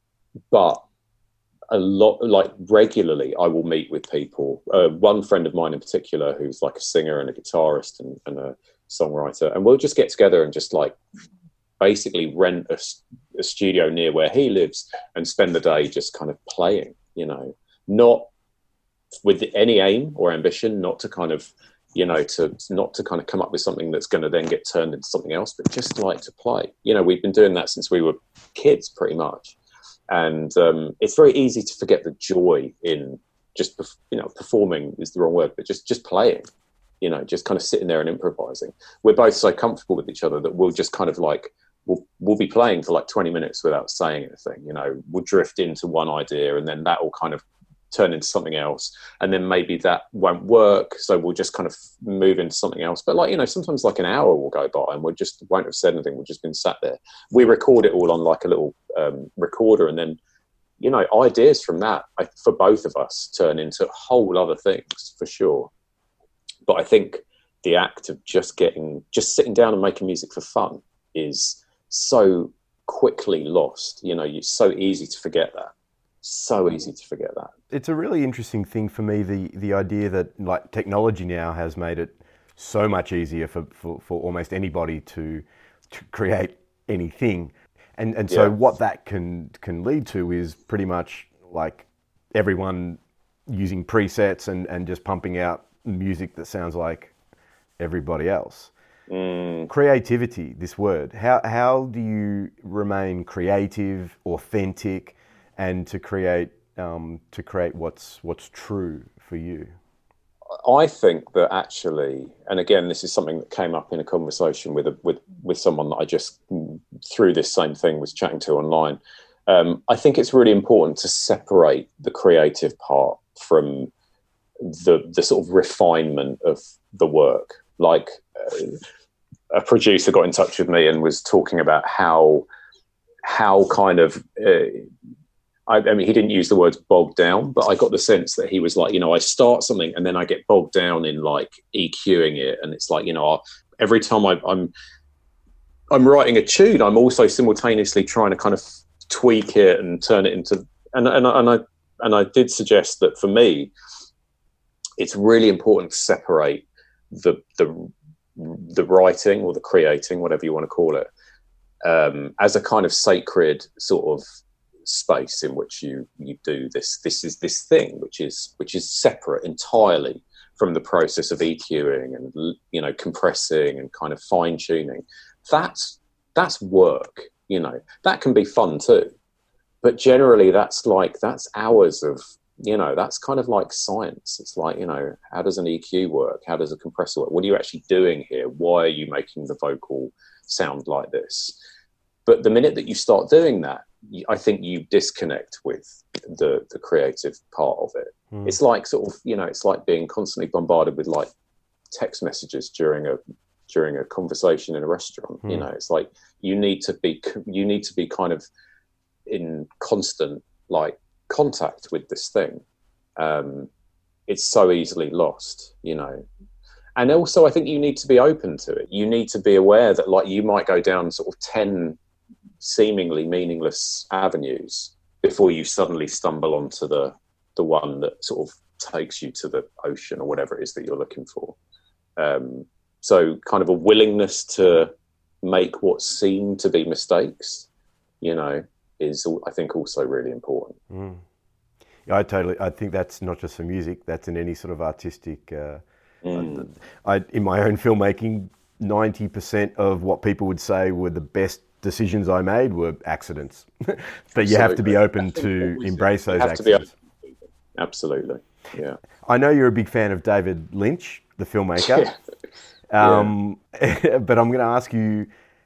but a lot, like regularly, I will meet with people. Uh, one friend of mine in particular, who's like a singer and a guitarist and, and a songwriter, and we'll just get together and just like basically rent a, a studio near where he lives and spend the day just kind of playing. You know, not with any aim or ambition, not to kind of, you know, to not to kind of come up with something that's going to then get turned into something else, but just like to play. You know, we've been doing that since we were kids, pretty much. And um, it's very easy to forget the joy in just, you know, performing is the wrong word, but just, just playing, you know, just kind of sitting there and improvising. We're both so comfortable with each other that we'll just kind of like, We'll, we'll be playing for like twenty minutes without saying anything, you know, we'll drift into one idea and then that will kind of turn into something else. And then maybe that won't work. So we'll just kind of move into something else. But like, you know, sometimes like an hour will go by and we just won't have said anything. We've just been sat there. We record it all on like a little um, recorder. And then, you know, ideas from that I, for both of us turn into whole other things for sure. But I think the act of just getting, just sitting down and making music for fun is so quickly lost. You know, it's so easy to forget that. So easy to forget that. It's a really interesting thing for me, the the idea that like technology now has made it so much easier for, for, for almost anybody to, to create anything. And and so yeah. what that can can lead to is pretty much like everyone using presets and, and just pumping out music that sounds like everybody else. Mm. Creativity, this word. How how do you remain creative, authentic, and to create um, to create what's what's true for you? I think that actually, and again, this is something that came up in a conversation with a, with with someone that I just through this same thing was chatting to online. Um, I think it's really important to separate the creative part from the the sort of refinement of the work. Like uh, a producer got in touch with me and was talking about how how kind of uh, I, I mean, he didn't use the words bogged down, but I got the sense that he was like, you know, I start something and then I get bogged down in like EQing it, and it's like, you know, I'll, every time I, I'm I'm writing a tune, I'm also simultaneously trying to kind of tweak it and turn it into, and and and I and I did suggest that for me, it's really important to separate the the the writing or the creating, whatever you want to call it, um, as a kind of sacred sort of space in which you you do this. This is this thing which is which is separate entirely from the process of EQing and, you know, compressing and kind of fine tuning. That's that's work. You know, that can be fun too, but generally that's like that's hours of, you know, that's kind of like science. It's like, you know, how does an E Q work? How does a compressor work? What are you actually doing here? Why are you making the vocal sound like this? But the minute that you start doing that, I think you disconnect with the, the creative part of it. Mm. It's like sort of, you know, it's like being constantly bombarded with like text messages during a during a conversation in a restaurant. Mm. You know, it's like you need to be you need to be kind of in constant like contact with this thing. Um, it's so easily lost, you know. And also, I think you need to be open to it. You need to be aware that, like, you might go down sort of ten seemingly meaningless avenues before you suddenly stumble onto the the one that sort of takes you to the ocean or whatever it is that you're looking for. Um, so, kind of a willingness to make what seem to be mistakes, you know, is, I think, also really important. Mm. Yeah, I totally. I think that's not just for music. That's in any sort of artistic. Uh, mm. I, in my own filmmaking, ninety percent of what people would say were the best decisions I made were accidents. But you Absolutely. have to be open to embrace those accidents. Absolutely. Yeah. I know you're a big fan of David Lynch, the filmmaker. Yeah. Um, yeah. But I'm going to ask you,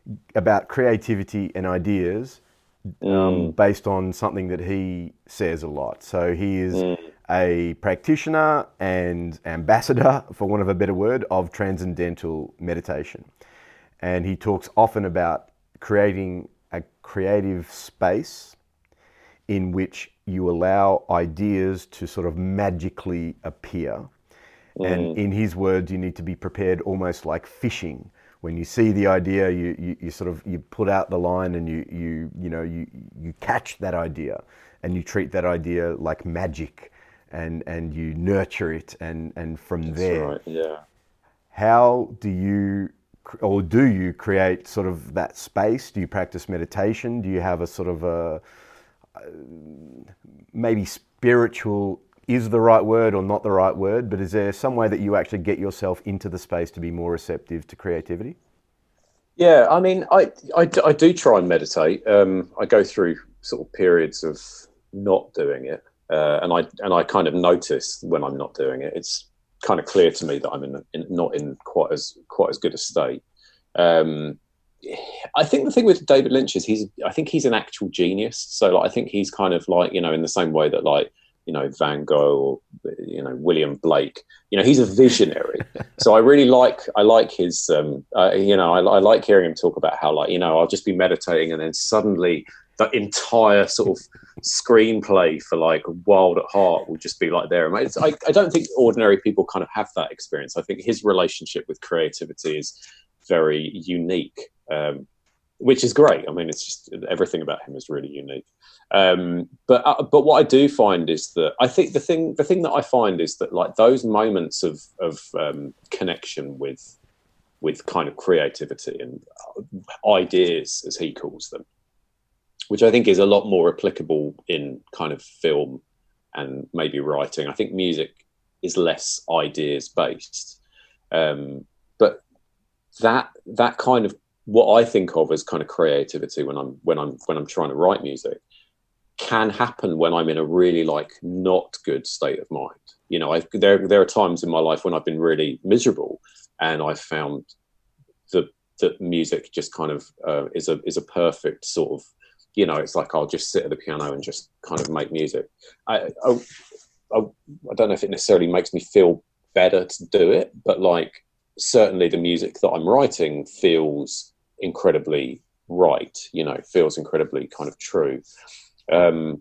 about creativity and ideas um, mm. based on something that he says a lot. So he is mm. a practitioner and ambassador, for want of a better word, of transcendental meditation. And he talks often about creating a creative space in which you allow ideas to sort of magically appear. Mm. And in his words, you need to be prepared almost like fishing. When you see the idea, you, you, you sort of you put out the line and you you you know you you catch that idea and you treat that idea like magic and and you nurture it and and from That's there. Right. Yeah. How do you or do you create sort of that space? Do you practice meditation? Do you have a sort of a maybe spiritual is the right word or not the right word, but is there some way that you actually get yourself into the space to be more receptive to creativity? Yeah, I mean, I, I, I do try and meditate. Um, I go through sort of periods of not doing it, uh, and I and I kind of notice when I'm not doing it. It's kind of clear to me that I'm in, in not in quite as quite as good a state. Um, I think the thing with David Lynch is he's I think he's an actual genius. So like, I think he's kind of like, you know, in the same way that like, you know, Van Gogh or, you know, William Blake, you know, he's a visionary. So I really like, I like his, um, uh, you know, I, I like hearing him talk about how like, you know, I'll just be meditating and then suddenly the entire sort of screenplay for like Wild at Heart will just be like there. It's, I, I don't think ordinary people kind of have that experience. I think his relationship with creativity is very unique, um, which is great. I mean, it's just everything about him is really unique. Um, but uh, but what I do find is that I think the thing the thing that I find is that like those moments of of um, connection with with kind of creativity and ideas, as he calls them, which I think is a lot more applicable in kind of film and maybe writing. I think music is less ideas based, um, but that that kind of what I think of as kind of creativity when I'm when I'm when I'm trying to write music can happen when I'm in a really like not good state of mind. You know, I've, there there are times in my life when I've been really miserable, and I've found the that music just kind of uh, is a is a perfect sort of, you know, it's like I'll just sit at the piano and just kind of make music. I I, I, I don't know if it necessarily makes me feel better to do it, but like certainly the music that I'm writing feels incredibly right, you know, feels incredibly kind of true. Um,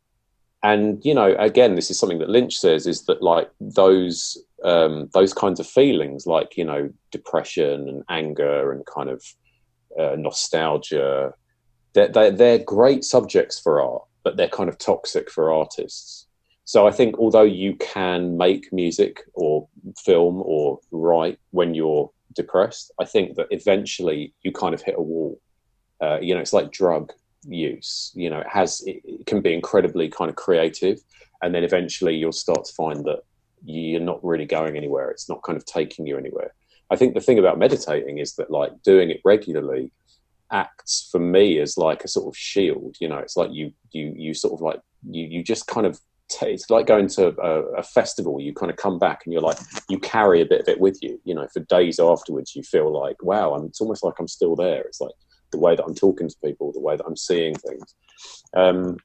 and, you know, again, this is something that Lynch says is that like those um, those kinds of feelings like, you know, depression and anger and kind of uh, nostalgia, they're, they're, they're great subjects for art, but they're kind of toxic for artists. So I think although you can make music or film or write when you're depressed, I think that eventually you kind of hit a wall. Uh, you know, it's like drug use. You know, it has it, it can be incredibly kind of creative, and then eventually you'll start to find that you're not really going anywhere. It's not kind of taking you anywhere. I think the thing about meditating is that like doing it regularly acts for me as like a sort of shield. You know, it's like you you you sort of like you you just kind of t- it's like going to a, a festival. You kind of come back and you're like you carry a bit of it with you. You know, for days afterwards, you feel like wow, I'm, it's almost like I'm still there. It's like the way that I'm talking to people, the way that I'm seeing things. Um,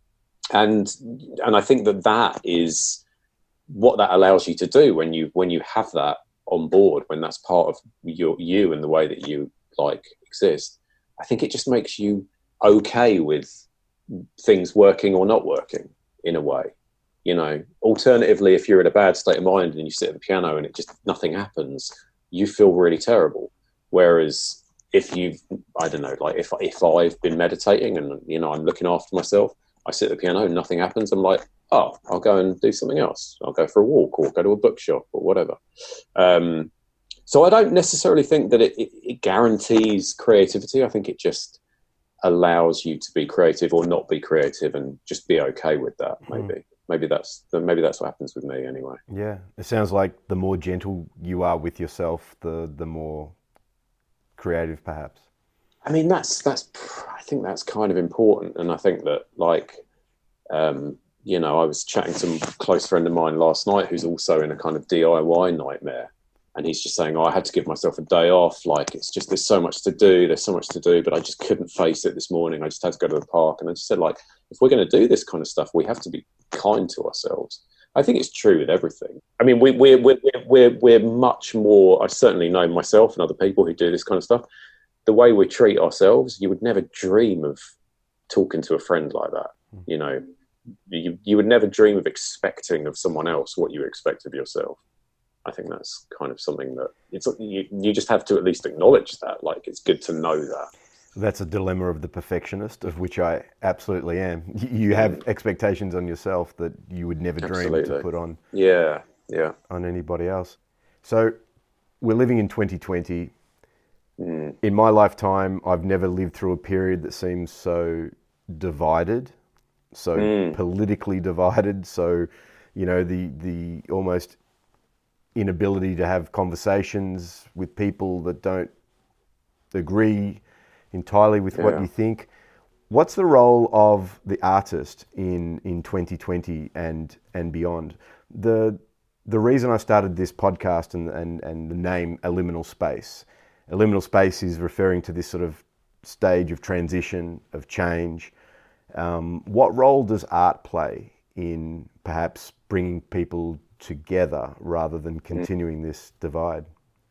and and I think that that is what that allows you to do when you when you have that on board, when that's part of your, you and the way that you like exist. I think it just makes you okay with things working or not working in a way. You know, alternatively, if you're in a bad state of mind and you sit at the piano and it just nothing happens, you feel really terrible. Whereas if you've, I don't know, like if if I've been meditating and, you know, I'm looking after myself, I sit at the piano and nothing happens, I'm like, oh, I'll go and do something else. I'll go for a walk or go to a bookshop or whatever. Um, so I don't necessarily think that it, it, it guarantees creativity. I think it just allows you to be creative or not be creative and just be okay with that, maybe. Mm. Maybe that's maybe that's what happens with me anyway. Yeah, it sounds like the more gentle you are with yourself, the the more creative, perhaps. I mean, that's that's. I think that's kind of important, and I think that, like, um, you know, I was chatting to a close friend of mine last night who's also in a kind of D I Y nightmare, and he's just saying, oh, I had to give myself a day off. Like, it's just, there's so much to do. There's so much to do, but I just couldn't face it this morning. I just had to go to the park. And I just said, like, if we're going to do this kind of stuff, we have to be kind to ourselves. I think it's true with everything. I mean, we, we're, we're, we're, we're much more, I certainly know myself and other people who do this kind of stuff, the way we treat ourselves, you would never dream of talking to a friend like that. You know, you, you would never dream of expecting of someone else what you expect of yourself. I think that's kind of something that it's you, you just have to at least acknowledge that. Like, it's good to know that. That's a dilemma of the perfectionist, of which I absolutely am. You have mm. expectations on yourself that you would never dream absolutely. to put on. Yeah, yeah. On anybody else. So we're living in twenty twenty. Mm. In my lifetime, I've never lived through a period that seems so divided, so mm. politically divided. So, you know, the the almost inability to have conversations with people that don't agree entirely with yeah. what you think. What's the role of the artist in, in twenty twenty and and beyond? The the reason I started this podcast and, and, and the name A Liminal Space, A Liminal Space is referring to this sort of stage of transition, of change. Um, what role does art play in perhaps bringing people together rather than continuing mm. this divide?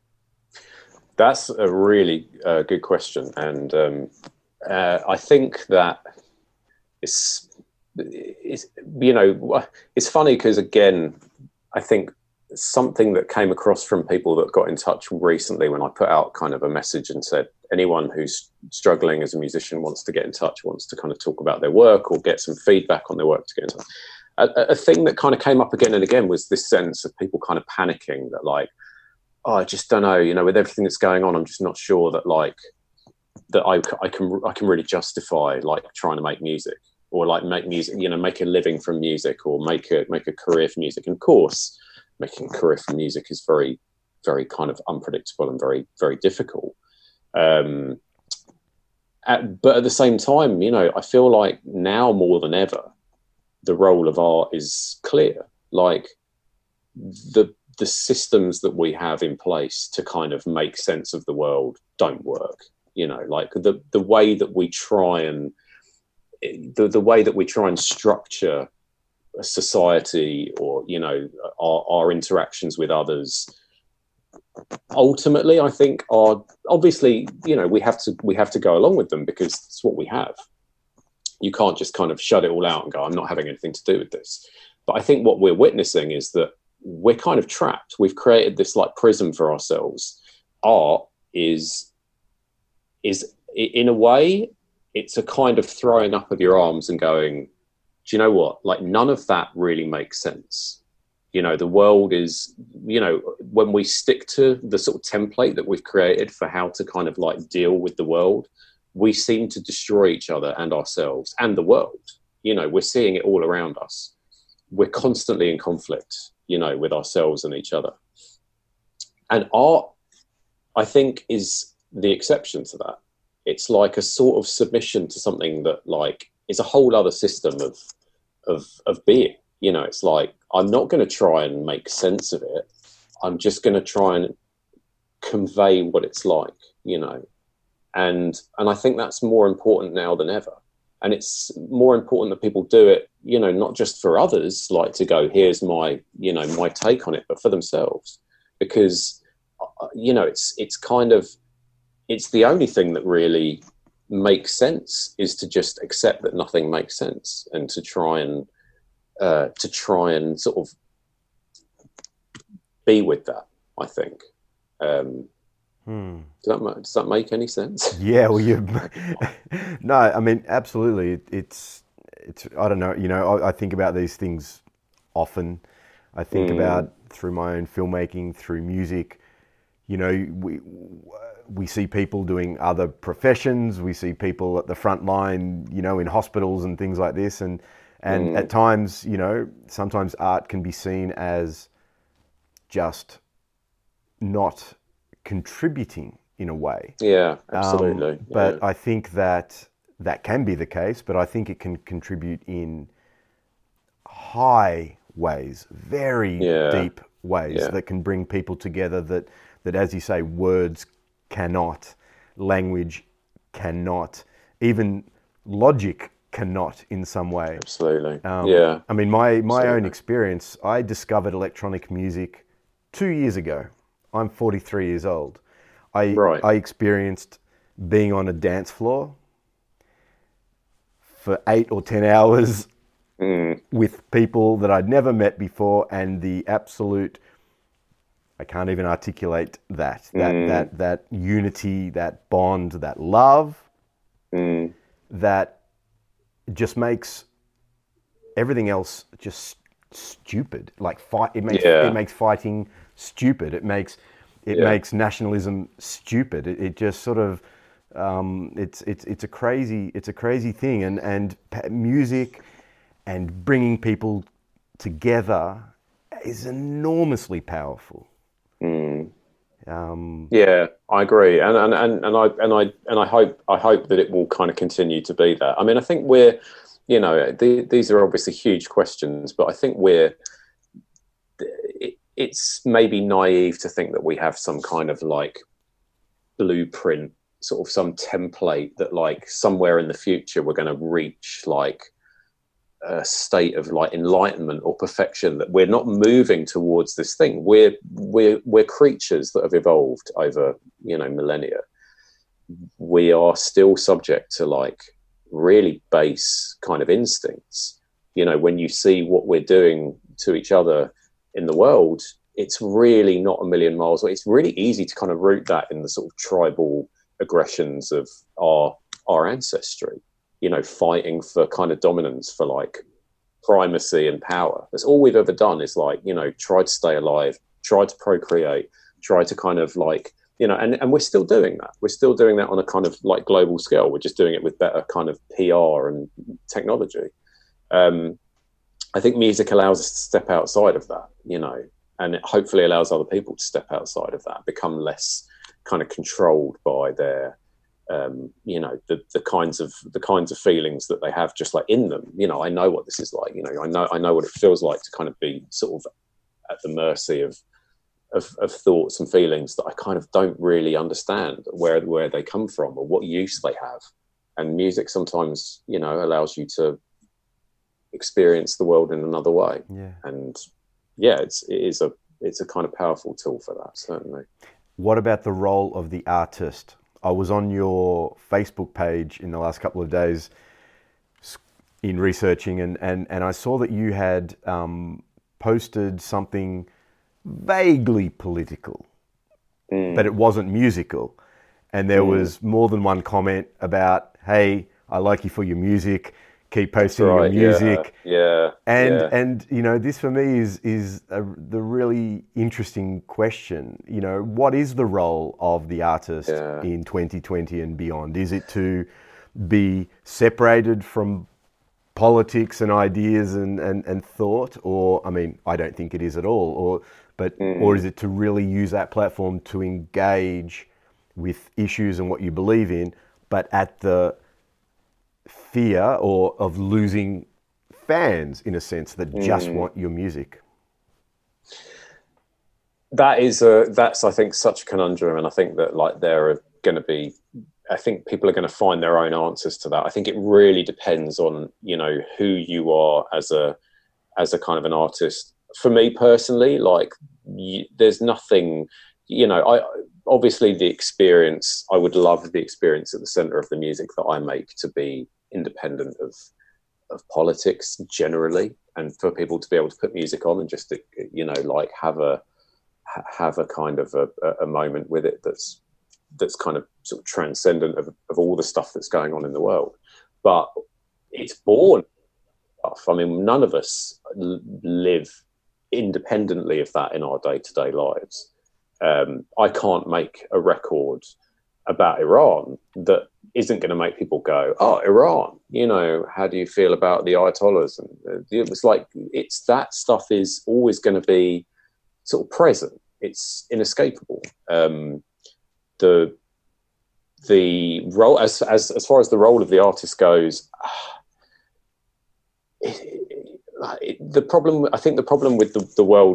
That's a really uh, good question, and um, uh, I think that it's, it's you know it's funny because, again, I think something that came across from people that got in touch recently when I put out kind of a message and said anyone who's struggling as a musician wants to get in touch, wants to kind of talk about their work or get some feedback on their work, to get in touch. A, a thing that kind of came up again and again was this sense of people kind of panicking that, like, oh, I just don't know, you know, with everything that's going on, I'm just not sure that like that I, I can I can really justify like trying to make music or like make music, you know, make a living from music or make a make a career from music. And of course, making a career from music is very, very kind of unpredictable and very, very difficult. Um, at, but at the same time, you know, I feel like now more than ever, the role of art is clear. Like the the systems that we have in place to kind of make sense of the world don't work. You know, like the the way that we try and the the way that we try and structure a society, or you know, our, our interactions with others, ultimately, I think are obviously, you know, we have to we have to go along with them because it's what we have. You can't just kind of shut it all out and go, I'm not having anything to do with this. But I think what we're witnessing is that we're kind of trapped. We've created this like prism for ourselves. Art is, is in a way, it's a kind of throwing up of your arms and going, do you know what? Like none of that really makes sense. You know, the world is, you know, when we stick to the sort of template that we've created for how to kind of like deal with the world, we seem to destroy each other and ourselves and the world. You know, we're seeing it all around us. We're constantly in conflict, you know, with ourselves and each other. And art, I think, is the exception to that. It's like a sort of submission to something that like is a whole other system of, of, of being. You know, it's like, I'm not going to try and make sense of it. I'm just going to try and convey what it's like, you know. And and I think that's more important now than ever. And it's more important that people do it, you know, not just for others, like to go, here's my, you know, my take on it, but for themselves. Because, you know, it's it's kind of, it's the only thing that really makes sense is to just accept that nothing makes sense and to try and, uh, to try and sort of be with that, I think. Um, Hmm. Does that, does that make any sense? Yeah, well, you. No, I mean, absolutely. It, it's, it's. I don't know. You know, I, I think about these things often. I think mm. about through my own filmmaking, through music. You know, we we see people doing other professions. We see people at the front line. You know, in hospitals and things like this. And and mm. at times, you know, sometimes art can be seen as just not contributing in a way. Yeah, absolutely. Um, but yeah. I think that that can be the case, but I think it can contribute in high ways, very yeah. deep ways Yeah. that can bring people together that, that, as you say, words cannot, language cannot, even logic cannot in some way. Absolutely. Um, yeah. I mean, my, my Absolutely. own experience, I discovered electronic music two years ago. I'm forty-three years old. I, Right. I experienced being on a dance floor for eight or ten hours Mm. with people that I'd never met before, and the absolute, I can't even articulate that, that, Mm. that, that unity, that bond, that love, Mm. that just makes everything else just stupid. Like fight, it makes, Yeah. it makes fighting stupid. It makes, it Yeah. makes nationalism stupid. It, it just sort of, um, it's, it's, it's a crazy, it's a crazy thing. And, and pa- music and bringing people together is enormously powerful. Mm. Um, Yeah, I agree, and, and and and I and I and I hope I hope that it will kind of continue to be that. I mean, I think we're, you know, the, these are obviously huge questions, but I think we're. It, it's maybe naive to think that we have some kind of like blueprint, sort of some template that like somewhere in the future we're going to reach like a state of like enlightenment or perfection, that we're not moving towards this thing. We're we're we're creatures that have evolved over, you know, millennia. We are still subject to like really base kind of instincts. You know, when you see what we're doing to each other in the world, it's really not a million miles away. It's really easy to kind of root that in the sort of tribal aggressions of our our ancestry. You know, fighting for kind of dominance, for like primacy and power. That's all we've ever done, is like, you know, try to stay alive, try to procreate, try to kind of like, you know, and, and we're still doing that. We're still doing that on a kind of like global scale. We're just doing it with better kind of P R and technology. Um, I think music allows us to step outside of that, you know, and it hopefully allows other people to step outside of that, become less kind of controlled by their, Um, you know, the, the kinds of the kinds of feelings that they have just like in them. You know, I know what this is like. You know, I know I know what it feels like to kind of be sort of at the mercy of of, of thoughts and feelings that I kind of don't really understand where where they come from or what use they have. And music sometimes, you know, allows you to experience the world in another way. yeah. And yeah, it's it is a it's a kind of powerful tool for that, certainly. What about the role of the artist? I was on your Facebook page in the last couple of days in researching, and, and, and I saw that you had um, posted something vaguely political, Mm. but it wasn't musical. And there Mm. was more than one comment about, hey, I like you for your music, keep posting Right, your music. Yeah, yeah. And yeah. and you know, this for me is is a, the really interesting question. You know, what is the role of the artist Yeah. in twenty twenty and beyond? Is it to be separated from politics and ideas and, and, and thought, or I mean, I don't think it is at all. Or but Mm. or is it to really use that platform to engage with issues and what you believe in, but at the fear or of losing fans, in a sense, that just Mm. want your music? That is a that's I think such a conundrum, and I think that like there are going to be, I think people are going to find their own answers to that. I think it really depends on, you know, who you are as a as a kind of an artist. For me personally, like you, there's nothing, you know, I obviously the experience, I would love the experience at the center of the music that I make to be independent of of politics generally, and for people to be able to put music on and just to, you know, like have a have a kind of a, a moment with it that's that's kind of sort of transcendent of, of all the stuff that's going on in the world. But it's born stuff. I mean, none of us live independently of that in our day-to-day lives. Um, I can't make a record about Iran that isn't going to make people go, oh, Iran, you know, how do you feel about the Ayatollahs? And uh, it was like, it's that stuff is always going to be sort of present. It's inescapable. Um, the the role, as as as far as the role of the artist goes, it, it, it, the problem, I think, the problem with the, the world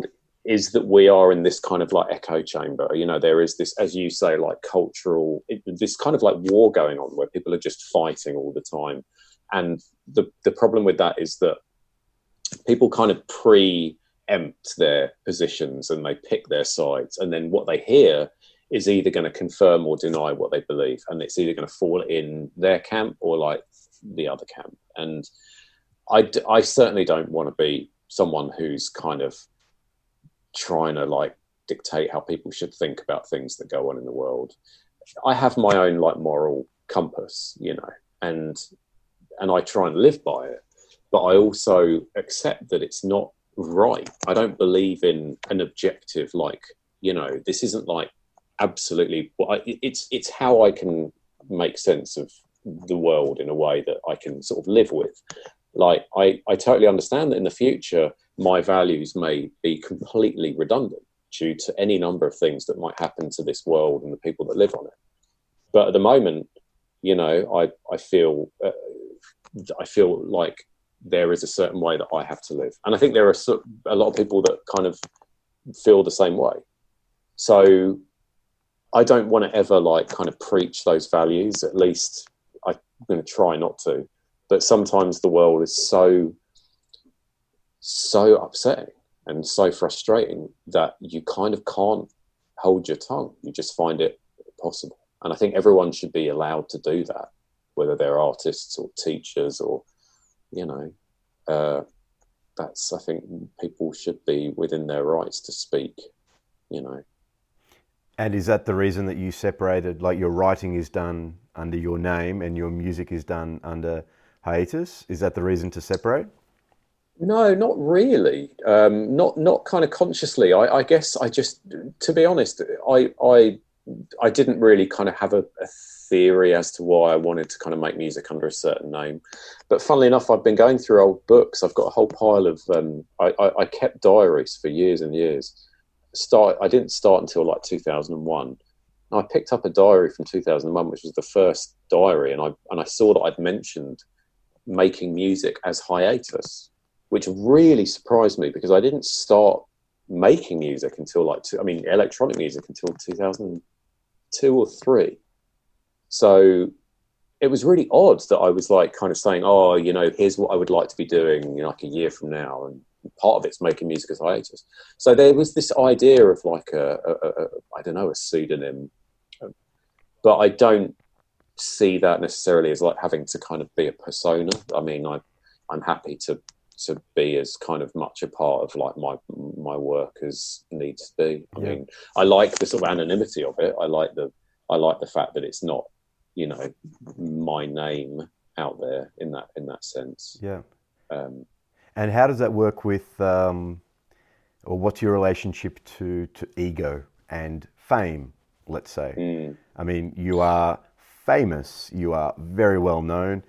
is that we are in this kind of like echo chamber. You know, there is this, as you say, like cultural, it, this kind of like war going on where people are just fighting all the time. And the, the problem with that is that people kind of preempt their positions and they pick their sides. And then what they hear is either going to confirm or deny what they believe. And it's either going to fall in their camp or like the other camp. And I, I certainly don't want to be someone who's kind of trying to like dictate how people should think about things that go on in the world. I have my own like moral compass, you know, and and I try and live by it, but I also accept that it's not right. I don't believe in an objective, like, you know, this isn't like absolutely, well, I, it's it's how I can make sense of the world in a way that I can sort of live with. Like, I, I totally understand that in the future, my values may be completely redundant due to any number of things that might happen to this world and the people that live on it. But at the moment, you know, I, I feel, uh, I feel like there is a certain way that I have to live. And I think there are a lot of people that kind of feel the same way. So I don't want to ever like kind of preach those values. At least I'm going to try not to. But sometimes the world is so, so upsetting and so frustrating that you kind of can't hold your tongue. You just find it impossible. And I think everyone should be allowed to do that, whether they're artists or teachers or, you know, uh, that's, I think people should be within their rights to speak, you know. And is that the reason that you separated, like your writing is done under your name and your music is done under hiatus? Is that the reason to separate? No, not really. Um, not not kind of consciously. I, I guess I just, to be honest, I I I didn't really kind of have a, a theory as to why I wanted to kind of make music under a certain name. But funnily enough, I've been going through old books. I've got a whole pile of. Um, I, I, I kept diaries for years and years. Start. I didn't start until like two thousand one. And I picked up a diary from two thousand one, which was the first diary, and I and I saw that I'd mentioned making music as hiatus, which really surprised me because I didn't start making music until like two, I mean electronic music until two thousand two or three. So it was really odd that I was like kind of saying, oh, you know, here's what I would like to be doing, you know, like a year from now, and part of it's making music as hiatus. So there was this idea of like a, a, a, a I don't know, a pseudonym, but I don't see that necessarily as like having to kind of be a persona. I mean, I, I'm happy to to be as kind of much a part of like my my work as needs to be. I yeah. mean, I like the sort of anonymity of it. I like the I like the fact that it's not, you know, my name out there in that in that sense. Yeah. Um, and how does that work with, um, or what's your relationship to to ego and fame? Let's say. Mm. I mean, you are famous. You are very well known.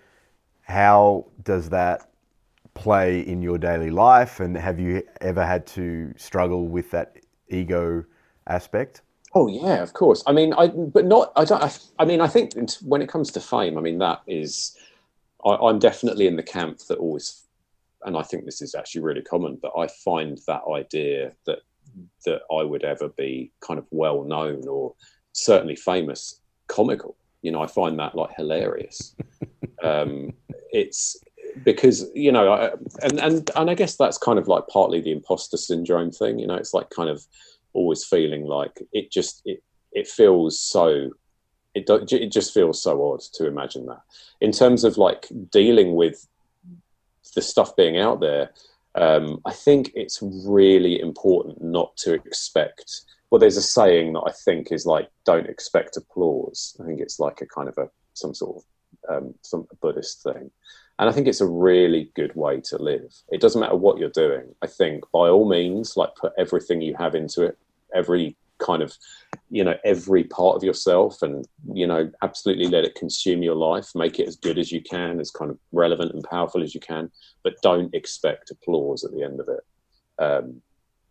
How does that play in your daily life, and have you ever had to struggle with that ego aspect? Oh yeah, of course. I mean, I but not. I don't. I, I mean, I think when it comes to fame, I mean that is. I, I'm definitely in the camp that always, and I think this is actually really common. But I find that idea that that I would ever be kind of well known or certainly famous comical. You know, I find that like hilarious. um, it's. Because, you know, I, and, and and I guess that's kind of like partly the imposter syndrome thing. You know, it's like kind of always feeling like it just it it feels so it do, it just feels so odd to imagine that. In terms of like dealing with the stuff being out there, um, I think it's really important not to expect. Well, there's a saying that I think is like, don't expect applause. I think it's like a kind of a some sort of um, some Buddhist thing. And I think it's a really good way to live. It doesn't matter what you're doing. I think by all means, like put everything you have into it, every kind of, you know, every part of yourself, and, you know, absolutely let it consume your life. Make it as good as you can, as kind of relevant and powerful as you can, but don't expect applause at the end of it. Um,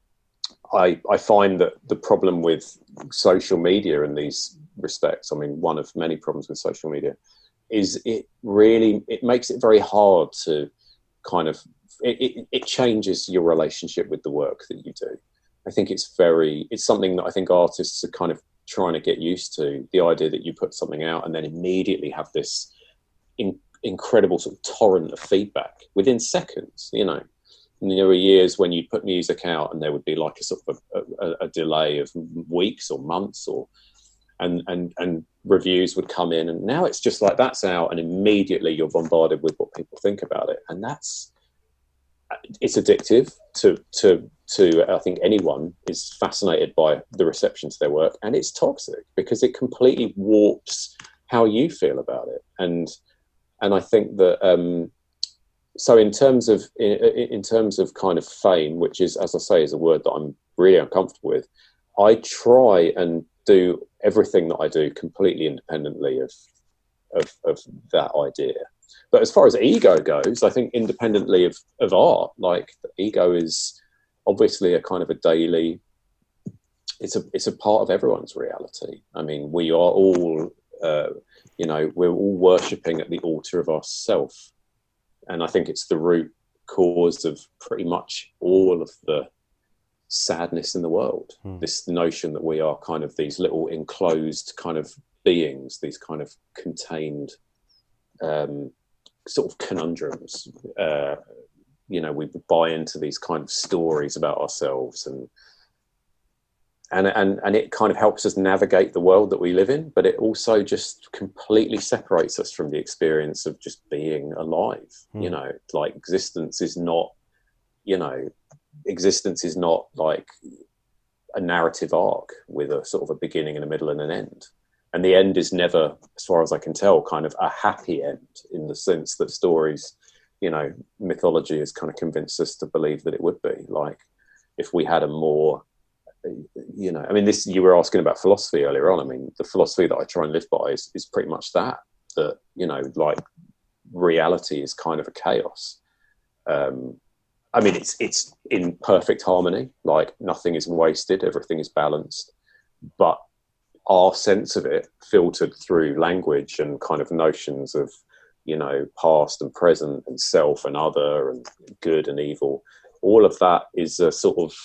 I, I find that the problem with social media in these respects, I mean, one of many problems with social media, is it really, it makes it very hard to kind of, it, it, it changes your relationship with the work that you do. I think it's very, it's something that I think artists are kind of trying to get used to. The idea that you put something out and then immediately have this in, incredible sort of torrent of feedback within seconds, you know. And there were years when you'd put music out and there would be like a sort of a, a, a delay of weeks or months, or and and and reviews would come in, and now it's just like that's out and immediately you're bombarded with what people think about it, and that's it's addictive to to to I think anyone is fascinated by the reception to their work, and it's toxic because it completely warps how you feel about it. And and I think that um so in terms of in, in terms of kind of fame, which is, as I say, is a word that I'm really uncomfortable with, I try and do everything that I do completely independently of of, of that idea. But as far as ego goes, I think independently of, of art, like the ego is obviously a kind of a daily, it's a it's a part of everyone's reality. I mean, we are all, uh, you know, we're all worshipping at the altar of ourself. And I think it's the root cause of pretty much all of the sadness in the world. Hmm. This notion that we are kind of these little enclosed kind of beings, these kind of contained um, sort of conundrums. Uh, you know, we buy into these kind of stories about ourselves, and and and and it kind of helps us navigate the world that we live in, but it also just completely separates us from the experience of just being alive. Mm. You know, like existence is not, you know, existence is not like a narrative arc with a sort of a beginning and a middle and an end. And the end is never, as far as I can tell, kind of a happy end, in the sense that stories, you know, mythology has kind of convinced us to believe that it would be. Like if we had a more, you know, I mean, this, you were asking about philosophy earlier on. I mean, the philosophy that I try and live by is, is pretty much that, that, you know, like reality is kind of a chaos. Um, I mean, it's, it's in perfect harmony, like nothing is wasted, everything is balanced, but our sense of it filtered through language and kind of notions of, you know, past and present and self and other and good and evil, all of that is a sort of,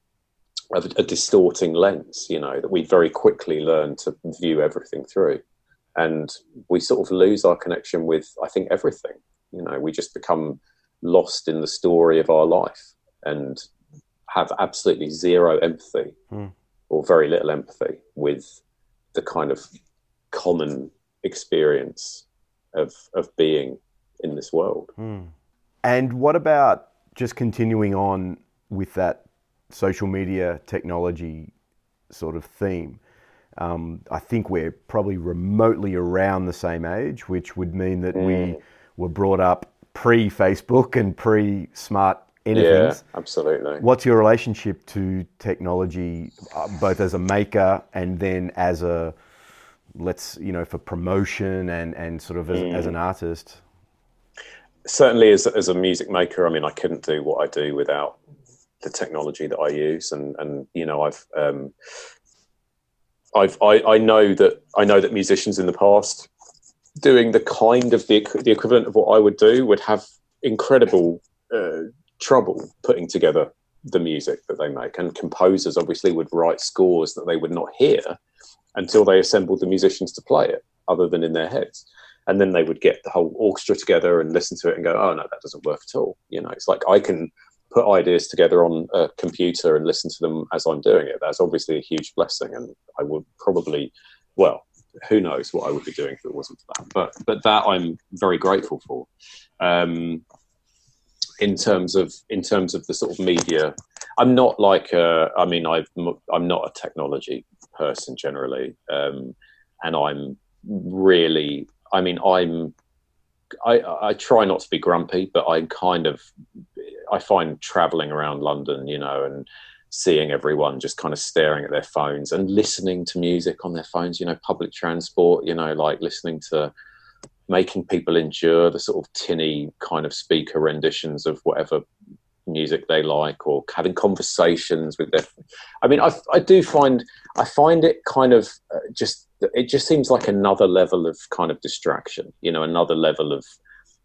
of a distorting lens, you know, that we very quickly learn to view everything through. And we sort of lose our connection with, I think, everything. You know, we just become lost in the story of our life and have absolutely zero empathy mm. or very little empathy with the kind of common experience of of being in this world. Mm. And what about just continuing on with that social media technology sort of theme? Um, I think we're probably remotely around the same age, which would mean that mm. we were brought up pre-Facebook and pre-smart anythings. Yeah, absolutely. What's your relationship to technology, uh, both as a maker and then as a, let's, you know, for promotion and, and sort of as, mm. as an artist? Certainly as, as a music maker, I mean, I couldn't do what I do without the technology that I use. And, and you know, I've, um, I've, I, I know that, I know that musicians in the past doing the kind of the, the equivalent of what I would do would have incredible uh, trouble putting together the music that they make. And composers obviously would write scores that they would not hear until they assembled the musicians to play it, other than in their heads. And then they would get the whole orchestra together and listen to it and go, oh no, that doesn't work at all. You know, it's like I can put ideas together on a computer and listen to them as I'm doing it. That's obviously a huge blessing. And I would probably, well, who knows what I would be doing if it wasn't for that. But but that I'm very grateful for. Um, in terms of in terms of the sort of media, I'm not like a, I mean I've I'm not a technology person generally, um, and I'm really I mean I'm I, I try not to be grumpy, but I'm kind of I find traveling around London, you know, and seeing everyone just kind of staring at their phones and listening to music on their phones, you know, public transport, you know, like listening to, making people endure the sort of tinny kind of speaker renditions of whatever music they like, or having conversations with their, I mean, I, I do find, I find it kind of uh, just, it just seems like another level of kind of distraction, you know, another level of,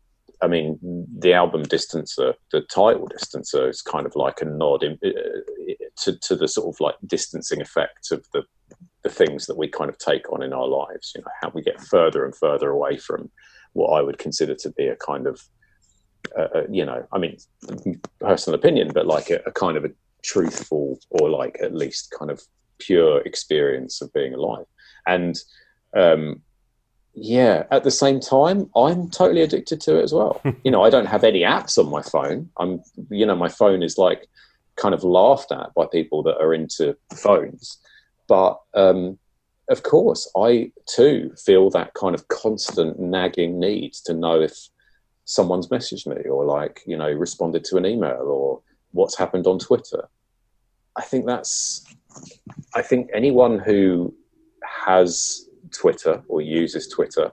I mean, the album Distancer, the title Distancer, is kind of like a nod in, uh, to, to the sort of like distancing effect of the, the things that we kind of take on in our lives, you know, how we get further and further away from what I would consider to be a kind of, uh, you know, I mean, personal opinion, but like a, a kind of a truthful or like at least kind of pure experience of being alive. And, um, yeah, at the same time, I'm totally addicted to it as well. You know, I don't have any apps on my phone. I'm, you know, my phone is like kind of laughed at by people that are into phones. But um, of course, I too feel that kind of constant nagging need to know if someone's messaged me or like, you know, responded to an email or what's happened on Twitter. I think that's, I think anyone who has Twitter or uses Twitter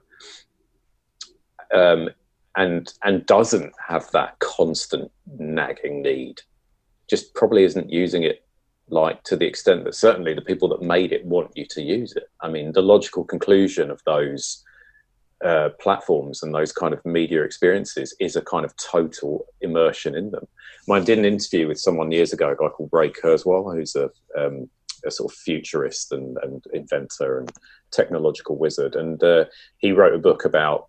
um, and and doesn't have that constant nagging need just probably isn't using it like to the extent that certainly the people that made it want you to use it. I mean, the logical conclusion of those uh, platforms and those kind of media experiences is a kind of total immersion in them. I did an interview with someone years ago, a guy called Ray Kurzweil, who's a um, a sort of futurist and, and inventor and technological wizard. And uh, he wrote a book about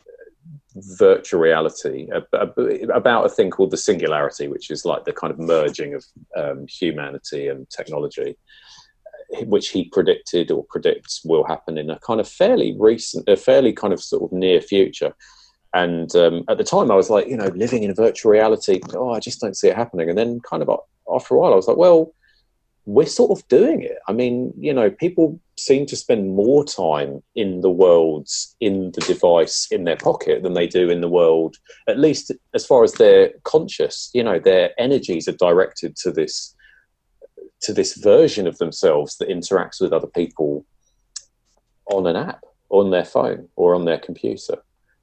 virtual reality, about a thing called the singularity, which is like the kind of merging of um, humanity and technology, which he predicted or predicts will happen in a kind of fairly recent, a fairly kind of sort of near future. And um, at the time I was like, you know, living in a virtual reality, oh, I just don't see it happening. And then kind of after a while I was like, well, we're sort of doing it. I mean, you know, people seem to spend more time in the worlds, in the device, in their pocket than they do in the world, at least as far as they're conscious. You know, their energies are directed to this, to this version of themselves that interacts with other people on an app, on their phone or on their computer,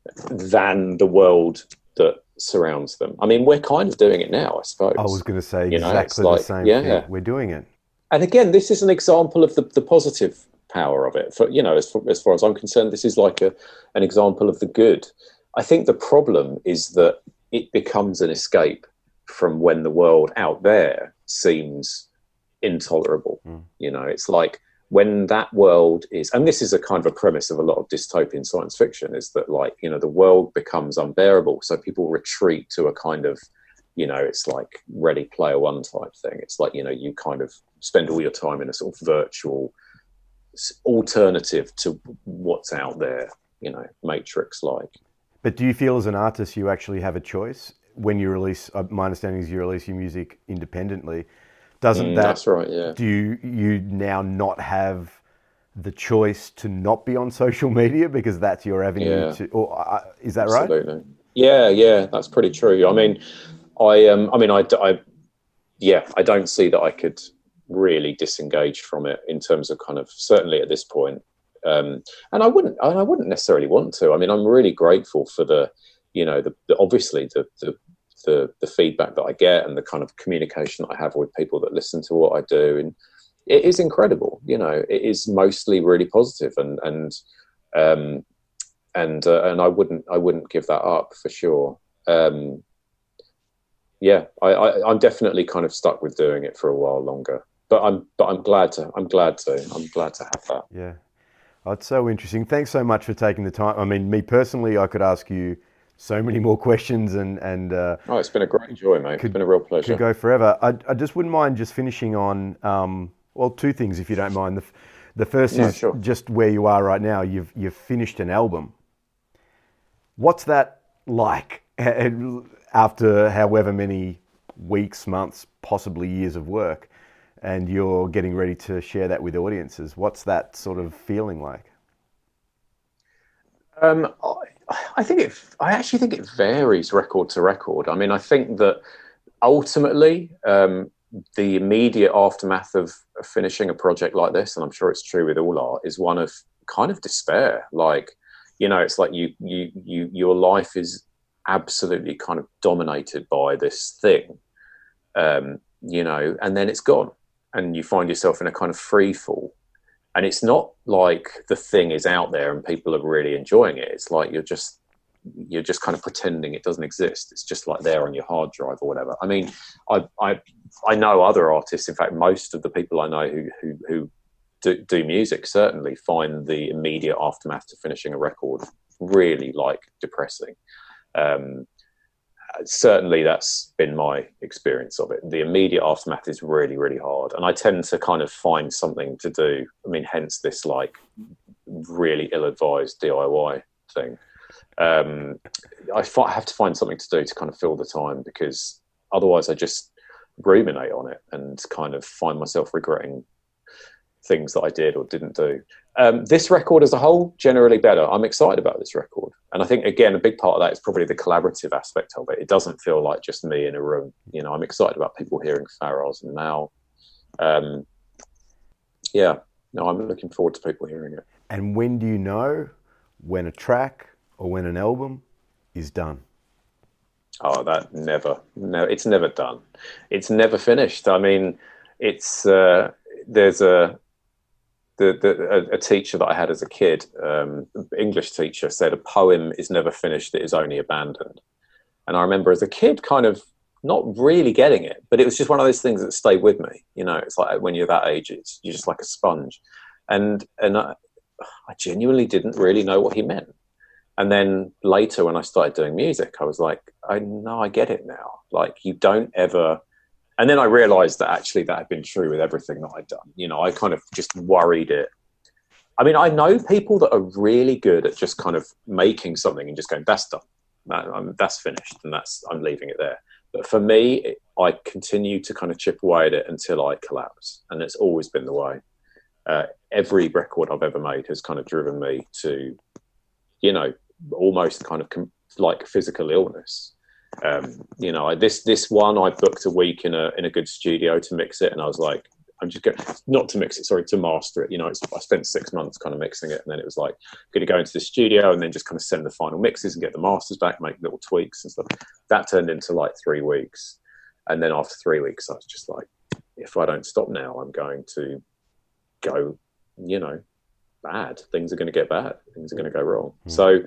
than the world that surrounds them. I mean, we're kind of doing it now, I suppose. I was going to say you know, exactly the like, same yeah. thing. We're doing it. And again, this is an example of the, the positive power of it. For, you know, as, for, as far as I'm concerned, this is like a, an example of the good. I think the problem is that it becomes an escape from when the world out there seems intolerable. Mm. You know, it's like when that world is, and this is a kind of a premise of a lot of dystopian science fiction, is that like, you know, the world becomes unbearable. So people retreat to a kind of, you know, it's like Ready Player One type thing. It's like, you know, you kind of spend all your time in a sort of virtual alternative to what's out there, you know, Matrix like. But do you feel as an artist you actually have a choice when you release, uh, my understanding is you release your music independently. Doesn't mm, that, that's right, yeah. Do you, you now not have the choice to not be on social media because that's your avenue yeah. to, or uh, is that Absolutely. right? Yeah, yeah, that's pretty true. I mean, I, um, I mean, I, I, yeah, I don't see that I could really disengage from it in terms of kind of, certainly at this point. Um, and I wouldn't, I wouldn't necessarily want to. I mean, I'm really grateful for the, you know, the, the obviously the, the, the, the feedback that I get and the kind of communication that I have with people that listen to what I do. And it is incredible, you know, it is mostly really positive and, and, um, and, uh, and I wouldn't, I wouldn't give that up for sure. Um, yeah, I, I, I'm definitely kind of stuck with doing it for a while longer, but I'm, but I'm glad to, I'm glad to, I'm glad to have that. Yeah. Oh, it's so interesting. Thanks so much for taking the time. I mean, me personally, I could ask you so many more questions and, and, uh, oh, it's been a great joy, mate. Could, it's been a real pleasure. Could go forever. I, I just wouldn't mind just finishing on, um, well, two things, if you don't mind. The, the first no, is sure. just where you are right now. You've, you've finished an album. What's that like after however many weeks, months, possibly years of work, and you're getting ready to share that with audiences? What's that sort of feeling like? Um, I, I think it, I actually think it varies record to record. I mean, I think that ultimately, um, the immediate aftermath of, of finishing a project like this, and I'm sure it's true with all art, is one of kind of despair. Like, you know, it's like you, you, you, your life is absolutely kind of dominated by this thing, um, you know, and then it's gone, and you find yourself in a kind of free fall. And it's not like the thing is out there and people are really enjoying it. It's like you're just you're just kind of pretending it doesn't exist. It's just like there on your hard drive or whatever. I mean, I I, I know other artists. In fact, most of the people I know who who, who do, do music certainly find the immediate aftermath to finishing a record really like depressing. Um, certainly that's been my experience of it. The immediate aftermath is really, really hard. And I tend to kind of find something to do. I mean, hence this like really ill-advised D I Y thing. Um, I f- have to find something to do to kind of fill the time, because otherwise I just ruminate on it and kind of find myself regretting things that I did or didn't do. Um, this record as a whole, generally better. I'm excited about this record. And I think, again, a big part of that is probably the collaborative aspect of it. It doesn't feel like just me in a room. You know, I'm excited about people hearing Faraz and Mal. Um, yeah, no, I'm looking forward to people hearing it. And when do you know when a track or when an album is done? Oh, that never, no, it's never done. It's never finished. I mean, it's, uh, there's a, The, the, a, a teacher that I had as a kid, um, English teacher, said a poem is never finished, it is only abandoned. And I remember as a kid kind of not really getting it, but it was just one of those things that stayed with me. You know, it's like when you're that age, it's, you're just like a sponge. And and I, I genuinely didn't really know what he meant. And then later when I started doing music, I was like, I know, I get it now. Like, you don't ever... And then I realized that actually that had been true with everything that I'd done. You know, I kind of just worried it. I mean, I know people that are really good at just kind of making something and just going, that's done. That, um, that's finished, and that's, I'm leaving it there. But for me, it, I continue to kind of chip away at it until I collapse. And it's always been the way. Uh, every record I've ever made has kind of driven me to, you know, almost kind of com- like physical illness. Um, you know, I, this this one I booked a week in a in a good studio to mix it, and I was like, I'm just going not to mix it, sorry, to master it. You know, it's, I spent six months kind of mixing it, and then it was like going to go into the studio and then just kind of send the final mixes and get the masters back, make little tweaks and stuff. That turned into like three weeks, and then after three weeks, I was just like, if I don't stop now, I'm going to go, you know, bad. Things are going to get bad. Things are going to go wrong. Mm. So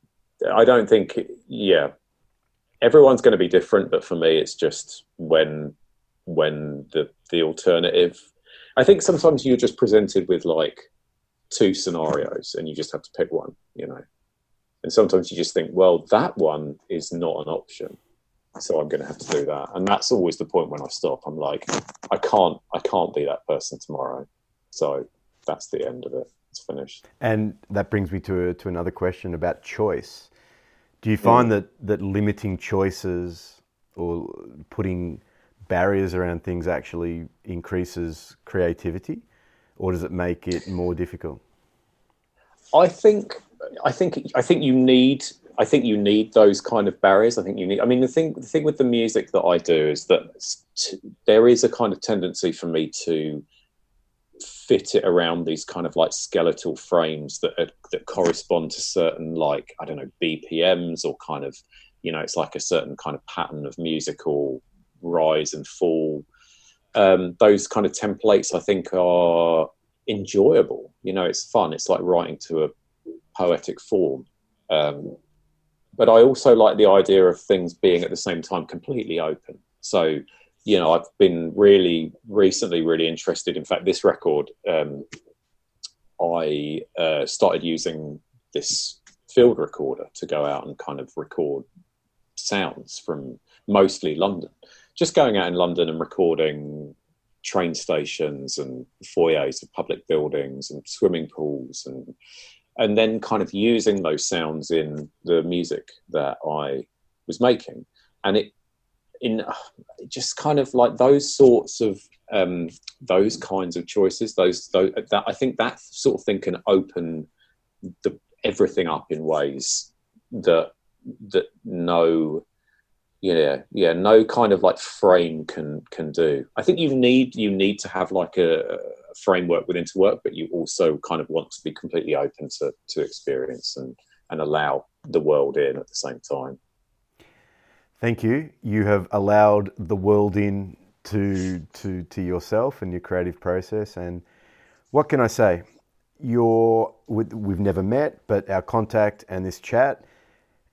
I don't think, yeah. Everyone's going to be different, but for me, it's just when when the the alternative. I think sometimes you're just presented with like two scenarios, and you just have to pick one, you know. And sometimes you just think, well, that one is not an option, so I'm going to have to do that. And that's always the point when I stop. I'm like, I can't, I can't be that person tomorrow. So that's the end of it. It's finished. And that brings me to a, to another question about choice. Do you find that, that limiting choices or putting barriers around things actually increases creativity, or does it make it more difficult? I think, I think, I think you need, I think you need those kind of barriers. I think you need. I mean, the thing, the thing with the music that I do is that t- there is a kind of tendency for me to fit it around these kind of like skeletal frames that are, that correspond to certain, like, I don't know, B P Ms, or kind of, you know, it's like a certain kind of pattern of musical rise and fall. Um, those kind of templates I think are enjoyable. You know, it's fun. It's like writing to a poetic form. Um, but I also like the idea of things being at the same time completely open. So, you know, I've been really recently really interested. In fact, this record, um, I uh, started using this field recorder to go out and kind of record sounds from mostly London. Just going out in London and recording train stations and foyers of public buildings and swimming pools, and and then kind of using those sounds in the music that I was making. And it, in uh, just kind of like those sorts of um, those kinds of choices, those, those that I think that sort of thing can open the everything up in ways that that no, yeah, yeah, no kind of like frame can can do. I think you need you need to have like a, a framework within to work, but you also kind of want to be completely open to to experience and and allow the world in at the same time. Thank you. You have allowed the world in to to to yourself and your creative process. And what can I say? You're we've never met, but our contact and this chat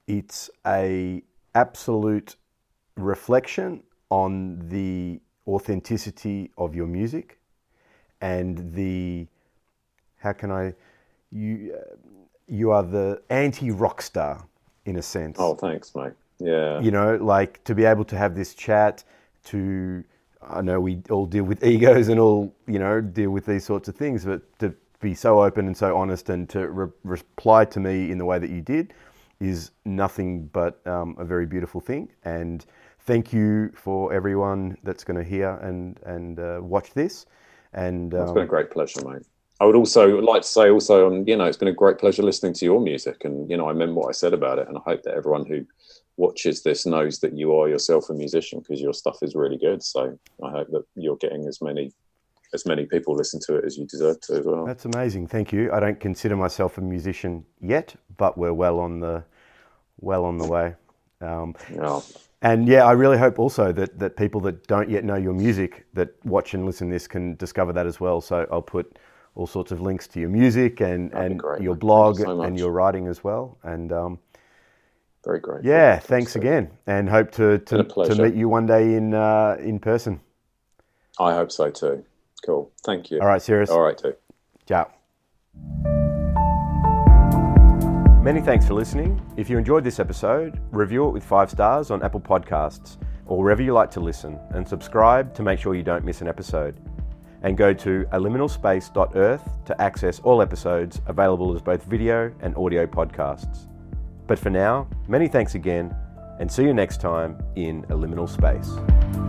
it's a absolute reflection on the authenticity of your music and the, how can I, you, uh, you are the anti-rock star in a sense. Oh, thanks, mate. Yeah. You know, like to be able to have this chat, to, I know we all deal with egos and all, you know, deal with these sorts of things, but to be so open and so honest and to re- reply to me in the way that you did is nothing but um, a very beautiful thing. And thank you for everyone that's going to hear and, and uh, watch this. And um, It's been a great pleasure, mate. I would also like to say also, um, you know, it's been a great pleasure listening to your music. And, you know, I remember what I said about it. And I hope that everyone who watches this knows that you are yourself a musician, because your stuff is really good. So I hope that you're getting as many as many people listen to it as you deserve to as well. That's amazing. Thank you. I don't consider myself a musician yet, but we're well on the well on the way. Um, yeah. And yeah, I really hope also that, that people that don't yet know your music that watch and listen to this can discover that as well. So I'll put all sorts of links to your music and, and great, your man. blog Thank you so and much. your writing as well. And um, very great. yeah, thanks again, and hope to to, Been a pleasure. to meet you one day in uh, in person. I hope so too. Cool. Thank you. All right, Cirrus. All right, too. Ciao. Many thanks for listening. If you enjoyed this episode, review it with five stars on Apple Podcasts or wherever you like to listen, and subscribe to make sure you don't miss an episode. And go to a liminal space dot earth to access all episodes available as both video and audio podcasts. But for now, many thanks again, and see you next time in A Liminal Space.